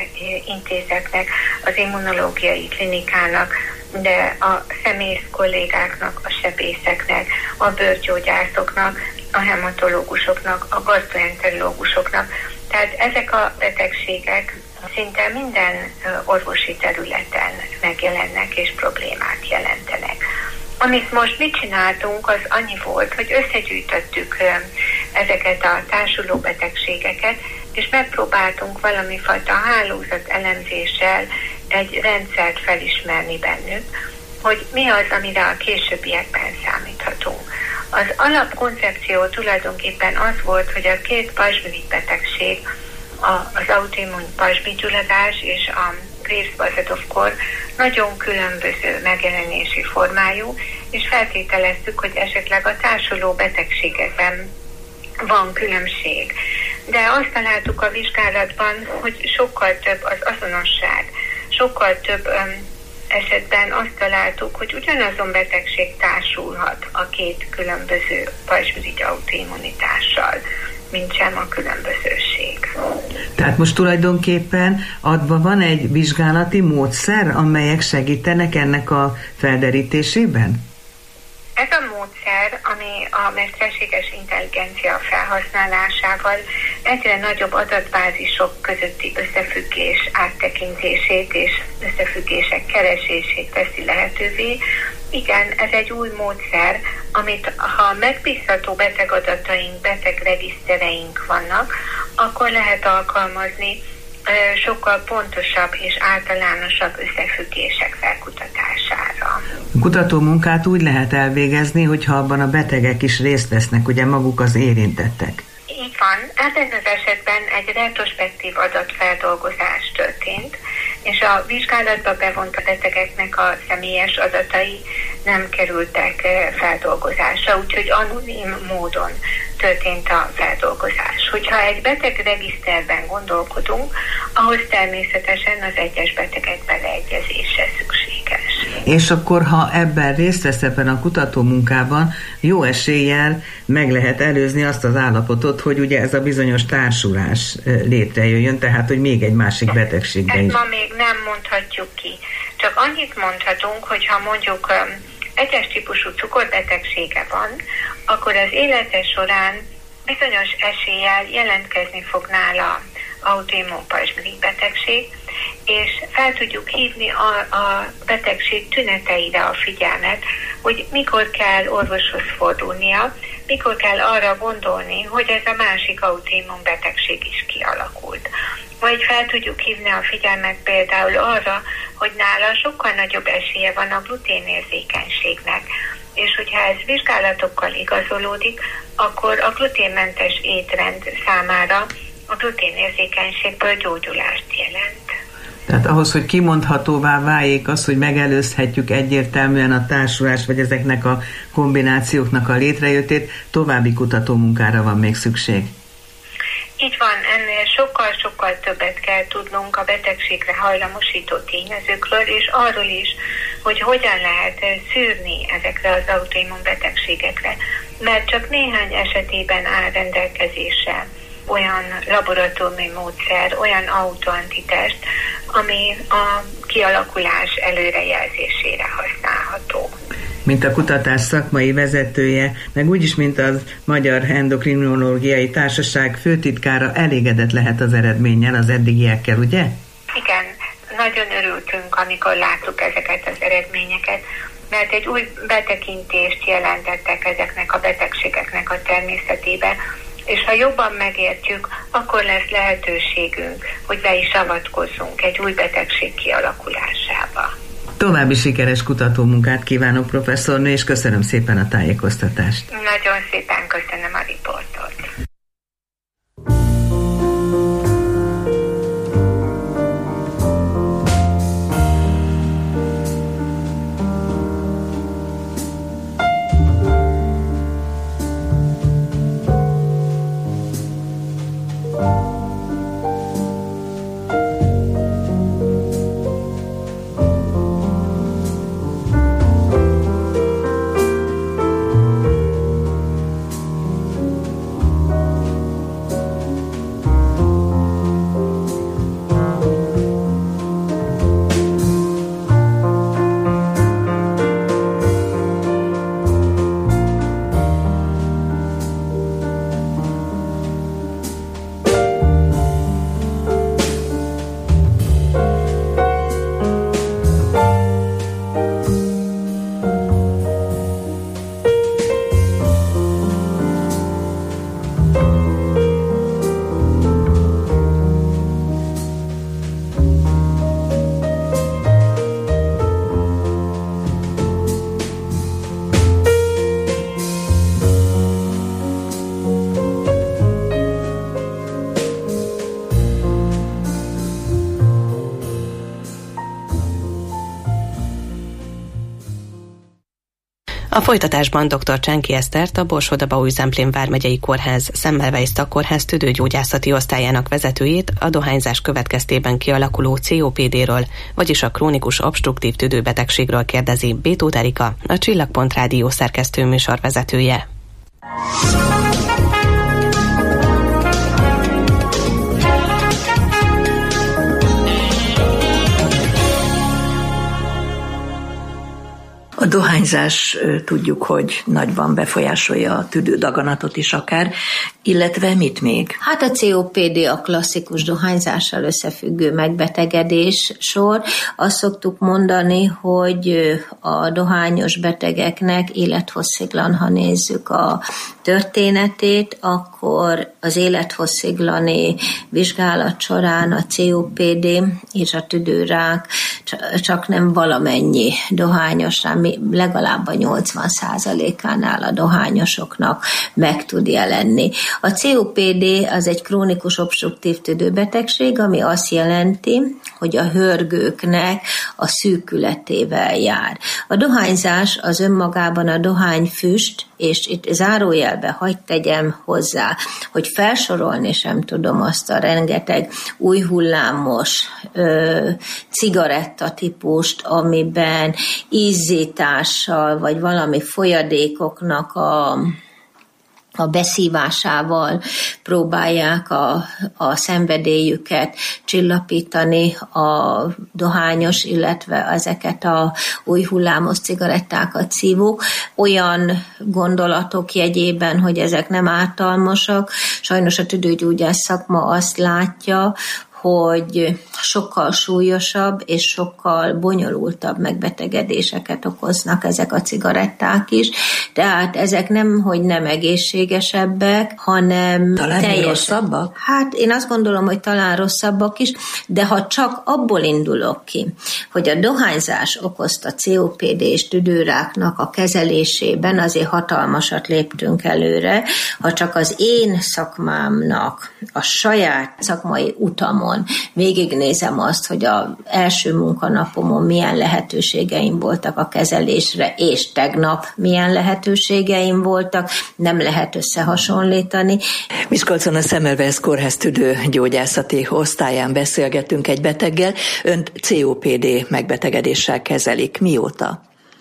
[SPEAKER 15] intézetnek, az immunológiai klinikának, de a szemész kollégáknak, a sebészeknek, a bőrgyógyászoknak, a hematológusoknak, a gastroenterológusoknak. Tehát ezek a betegségek szinte minden orvosi területen megjelennek és problémát jelentenek. Amit most mit csináltunk, az annyi volt, hogy összegyűjtöttük ezeket a társuló betegségeket, és megpróbáltunk valami fajta hálózat elemzéssel egy rendszert felismerni bennük, hogy mi az, amire a későbbiekben számíthatunk. Az alapkoncepció tulajdonképpen az volt, hogy a két pajzsmirigy betegség, az autoimmun pajzsmirigygyulladás és a Graves-Basedov-kór nagyon különböző megjelenési formájú, és feltételeztük, hogy esetleg a társuló betegségekben van különbség. De azt találtuk a vizsgálatban, hogy sokkal több az azonosság, sokkal több um, esetben azt találtuk, hogy ugyanazon betegség társulhat a két különböző pajzsmirigy autoimmunitással, mint sem a különbözőség.
[SPEAKER 14] Tehát most tulajdonképpen adva van egy vizsgálati módszer, amelyek segítenek ennek a felderítésében?
[SPEAKER 15] Ez a módszer, ami a mesterséges intelligencia felhasználásával egyre nagyobb adatbázisok közötti összefüggés áttekintését és összefüggések keresését teszi lehetővé. Igen, ez egy új módszer, amit ha megbízható betegadataink, betegregisztereink vannak, akkor lehet alkalmazni sokkal pontosabb és általánosabb összefüggések felkutatására.
[SPEAKER 14] A kutatómunkát úgy lehet elvégezni, hogyha abban a betegek is részt vesznek, ugye maguk az érintettek.
[SPEAKER 15] Így van. Ebben az esetben egy retrospektív adatfeldolgozás történt, és a vizsgálatba bevont betegeknek a személyes adatai nem kerültek feldolgozásra, úgyhogy anonim módon történt a feldolgozás. Hogyha egy betegregiszterben gondolkodunk, ahhoz természetesen az egyes betegek beleegyezése szükséges.
[SPEAKER 14] És akkor, ha ebben részt vesz ebben a kutatómunkában, jó eséllyel meg lehet előzni azt az állapotot, hogy ugye ez a bizonyos társulás létrejöjjön, tehát, hogy még egy másik betegségben is.
[SPEAKER 15] Ezt ma még nem mondhatjuk ki. Csak annyit mondhatunk, hogy ha mondjuk egyes típusú cukorbetegsége van, akkor az élete során bizonyos eséllyel jelentkezni fog nála autoimmun pajzsmirigy betegség, és fel tudjuk hívni a, a betegség tüneteire a figyelmet, hogy mikor kell orvoshoz fordulnia, mikor kell arra gondolni, hogy ez a másik autoimmun betegség is kialakult. vagy fel tudjuk hívni a figyelmet például arra, hogy nála sokkal nagyobb esélye van a gluténérzékenységnek. És hogyha ez vizsgálatokkal igazolódik, akkor a gluténmentes étrend számára a gluténérzékenységből gyógyulást jelent.
[SPEAKER 14] Tehát ahhoz, hogy kimondhatóvá váljék az, hogy megelőzhetjük egyértelműen a társulás, vagy ezeknek a kombinációknak a létrejöttét, további kutatómunkára van még szükség.
[SPEAKER 15] Így van, ennél sokkal-sokkal többet kell tudnunk a betegségre hajlamosító tényezőkről, és arról is, hogy hogyan lehet szűrni ezekre az autoimmun betegségekre, mert csak néhány esetében áll rendelkezésre olyan laboratóriumi módszer, olyan autoantitest, ami a kialakulás előrejelzésére használható.
[SPEAKER 14] Mint a kutatás szakmai vezetője, meg úgyis, mint az Magyar Endokrinológiai Társaság főtitkára elégedett lehet az eredménnyel, az eddigiekkel, ugye?
[SPEAKER 15] Igen, nagyon örültünk, amikor láttuk ezeket az eredményeket, mert egy új betekintést jelentettek ezeknek a betegségeknek a természetébe, és ha jobban megértjük, akkor lesz lehetőségünk, hogy be is avatkozzunk egy új betegség kialakulásába.
[SPEAKER 14] További sikeres kutatómunkát kívánok, professzornő, és köszönöm szépen a tájékoztatást.
[SPEAKER 15] Nagyon szépen köszönöm a riportot.
[SPEAKER 13] A folytatásban dr. Csenki Esztert, a Borsod-Abaúj-Zemplén vármegyei kórház Semmelweis Szakkórház tüdőgyógyászati osztályának vezetőjét a dohányzás következtében kialakuló cé o pé dé-ről, vagyis a krónikus obstruktív tüdőbetegségről kérdezi B. Tóth Erika, a Csillagpont Rádió szerkesztő műsorvezetője.
[SPEAKER 16] A dohányzás tudjuk, hogy nagyban befolyásolja a tüdődaganatot is akár, illetve mit még?
[SPEAKER 17] Hát a cé o pé dé a klasszikus dohányzással összefüggő megbetegedés sor. Azt szoktuk mondani, hogy a dohányos betegeknek élethossziglan, ha nézzük a történetét, akkor az élethossziglani vizsgálat során a cé o pé dé és a tüdőrák csak nem valamennyi dohányosra, legalább a nyolcvan százalékánál a dohányosoknak meg tud jelenni. A cé o pé dé az egy krónikus obstruktív tüdőbetegség, ami azt jelenti, hogy a hörgőknek a szűkületével jár. A dohányzás az önmagában a dohányfüst, és itt zárójelbe hagy tegyem hozzá, hogy felsorolni sem tudom azt a rengeteg új hullámos ö, cigarettatípust, amiben ízzítással, vagy valami folyadékoknak a a beszívásával próbálják a, a szenvedélyüket csillapítani a dohányos, illetve ezeket a új hullámos cigarettákat szívók. Olyan gondolatok jegyében, hogy ezek nem ártalmasak. Sajnos a tüdőgyógyász szakma azt látja, hogy sokkal súlyosabb és sokkal bonyolultabb megbetegedéseket okoznak ezek a cigaretták is. Tehát ezek nem, hogy nem egészségesebbek, hanem
[SPEAKER 16] talán
[SPEAKER 17] teljesen
[SPEAKER 16] rosszabbak?
[SPEAKER 17] Hát én azt gondolom, hogy talán rosszabbak is, de ha csak abból indulok ki, hogy a dohányzás okozta cé o pé dé és tüdőráknak a kezelésében azért hatalmasat léptünk előre, ha csak az én szakmámnak a saját szakmai utamon végignézem azt, hogy az első munkanapomon milyen lehetőségeim voltak a kezelésre, és tegnap milyen lehetőségeim voltak, nem lehet összehasonlítani.
[SPEAKER 16] Miskolcon a Semmelweis Kórház tüdőgyógyászati osztályán beszélgettünk egy beteggel. Önt cé o pé dé megbetegedéssel kezelik. Mióta?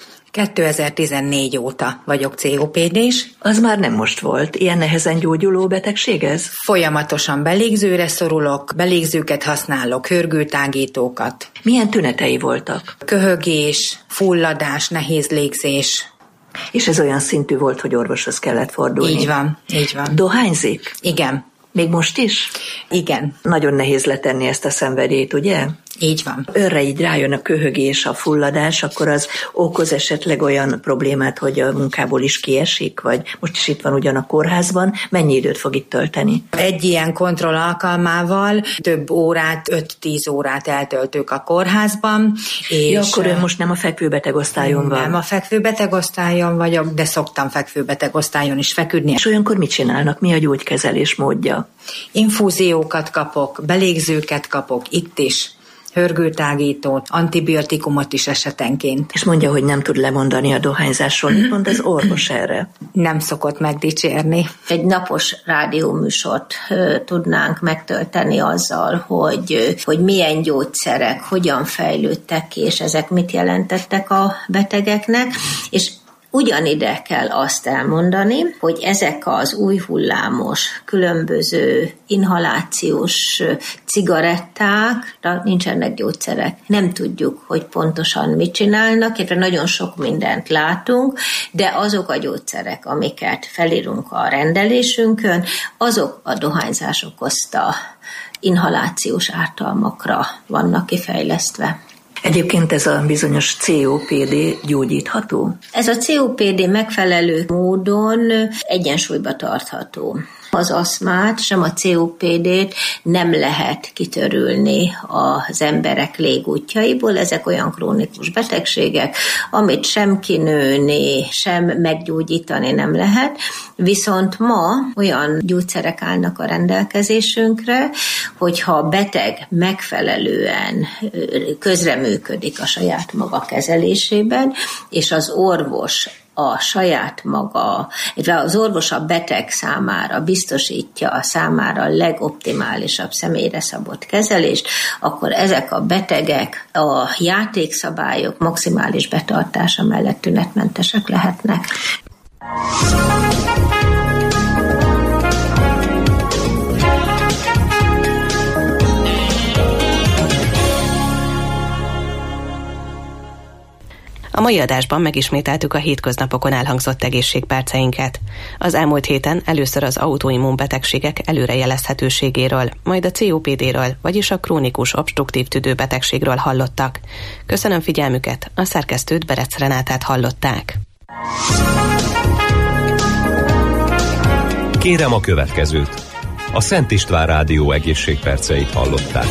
[SPEAKER 18] kétezer-tizennégy óta vagyok cé o pé dés.
[SPEAKER 16] Az már nem most volt. Ilyen nehezen gyógyuló betegség ez?
[SPEAKER 18] Folyamatosan belégzőre szorulok, belégzőket használok, hörgőtágítókat.
[SPEAKER 16] Milyen tünetei voltak?
[SPEAKER 18] Köhögés, fulladás, nehéz légzés.
[SPEAKER 16] És ez olyan szintű volt, hogy orvoshoz kellett fordulni?
[SPEAKER 18] Így van, így van.
[SPEAKER 16] Dohányzik?
[SPEAKER 18] Igen.
[SPEAKER 16] Még most is?
[SPEAKER 18] Igen.
[SPEAKER 16] Nagyon nehéz letenni ezt a szenvedélyt, ugye?
[SPEAKER 18] Így van.
[SPEAKER 16] Önre így rájön a köhögés, a fulladás, akkor az okoz esetleg olyan problémát, hogy a munkából is kiesik, vagy most is itt van ugyan a kórházban, mennyi időt fog itt tölteni?
[SPEAKER 18] Egy ilyen kontroll alkalmával több órát, öt-tíz órát eltöltök a kórházban. És
[SPEAKER 16] ja, akkor ön most nem a fekvőbeteg osztályon van?
[SPEAKER 18] Nem a fekvőbeteg osztályon vagyok, de szoktam fekvőbeteg osztályon is feküdni.
[SPEAKER 16] És olyankor mit csinálnak? Mi a gyógykezelés módja?
[SPEAKER 18] Infúziókat kapok, belégzőket kapok itt is, hörgőtágítót, antibiotikumot is esetenként.
[SPEAKER 16] És mondja, hogy nem tud lemondani a dohányzásról. Mit mond az orvos erre?
[SPEAKER 18] Nem szokott megdicsérni.
[SPEAKER 17] Egy napos rádióműsort tudnánk megtölteni azzal, hogy, hogy milyen gyógyszerek, hogyan fejlődtek ki, és ezek mit jelentettek a betegeknek, és ugyanide kell azt elmondani, hogy ezek az új hullámos, különböző inhalációs cigarettákra nincsenek gyógyszerek. Nem tudjuk, hogy pontosan mit csinálnak, illetve nagyon sok mindent látunk, de azok a gyógyszerek, amiket felírunk a rendelésünkön, azok a dohányzás okozta inhalációs ártalmakra vannak kifejlesztve.
[SPEAKER 16] Egyébként ez a bizonyos cé o pé dé gyógyítható?
[SPEAKER 17] Ez a cé o pé dé megfelelő módon egyensúlyba tartható. Az aszmát, sem a cé o pé dét nem lehet kitörülni az emberek légútjaiból. Ezek olyan krónikus betegségek, amit sem kinőni, sem meggyógyítani nem lehet. Viszont ma olyan gyógyszerek állnak a rendelkezésünkre, hogyha a beteg megfelelően közreműködik a saját maga kezelésében, és az orvos a saját maga, illetve az orvos a beteg számára biztosítja a számára a legoptimálisabb személyre szabott kezelést, akkor ezek a betegek a játékszabályok maximális betartása mellett tünetmentesek lehetnek.
[SPEAKER 13] A mai adásban megismételtük a hétköznapokon elhangzott egészségperceinket. Az elmúlt héten először az autoimmunbetegségek előrejelezhetőségéről, majd a cé o pé déről, vagyis a krónikus obstruktív tüdőbetegségről hallottak. Köszönöm figyelmüket, a szerkesztőt, Berec Renátát hallották.
[SPEAKER 12] Kérem a következőt. A Szent István Rádió egészségperceit hallották.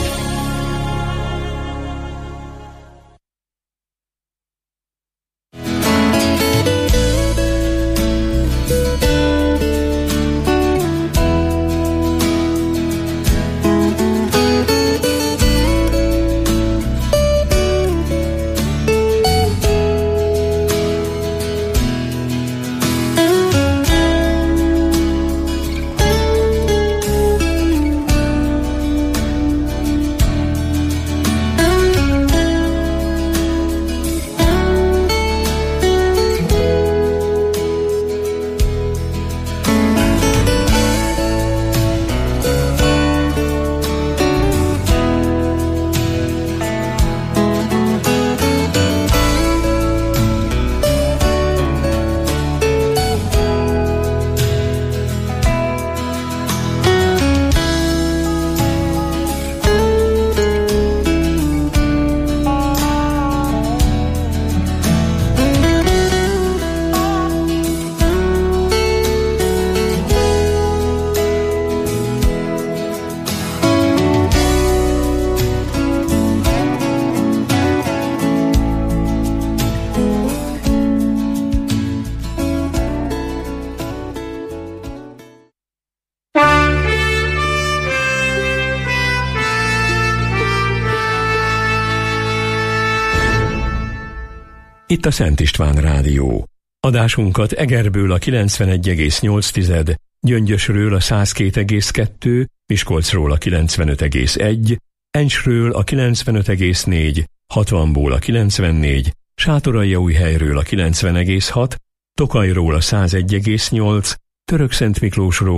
[SPEAKER 1] itt a Szent István Rádió. Adásunkat Egerből a kilencvenegy egész nyolc, Gyöngyösről a száz két egész kettő, Miskolcról a kilencvenöt egész egy, Encsről a kilencvenöt egész négy, hatvanból a kilencvennégy, Sátoraljaújhelyről a kilencven egész hat, Tokajról a száz egy egész nyolc, Törökszentmiklósról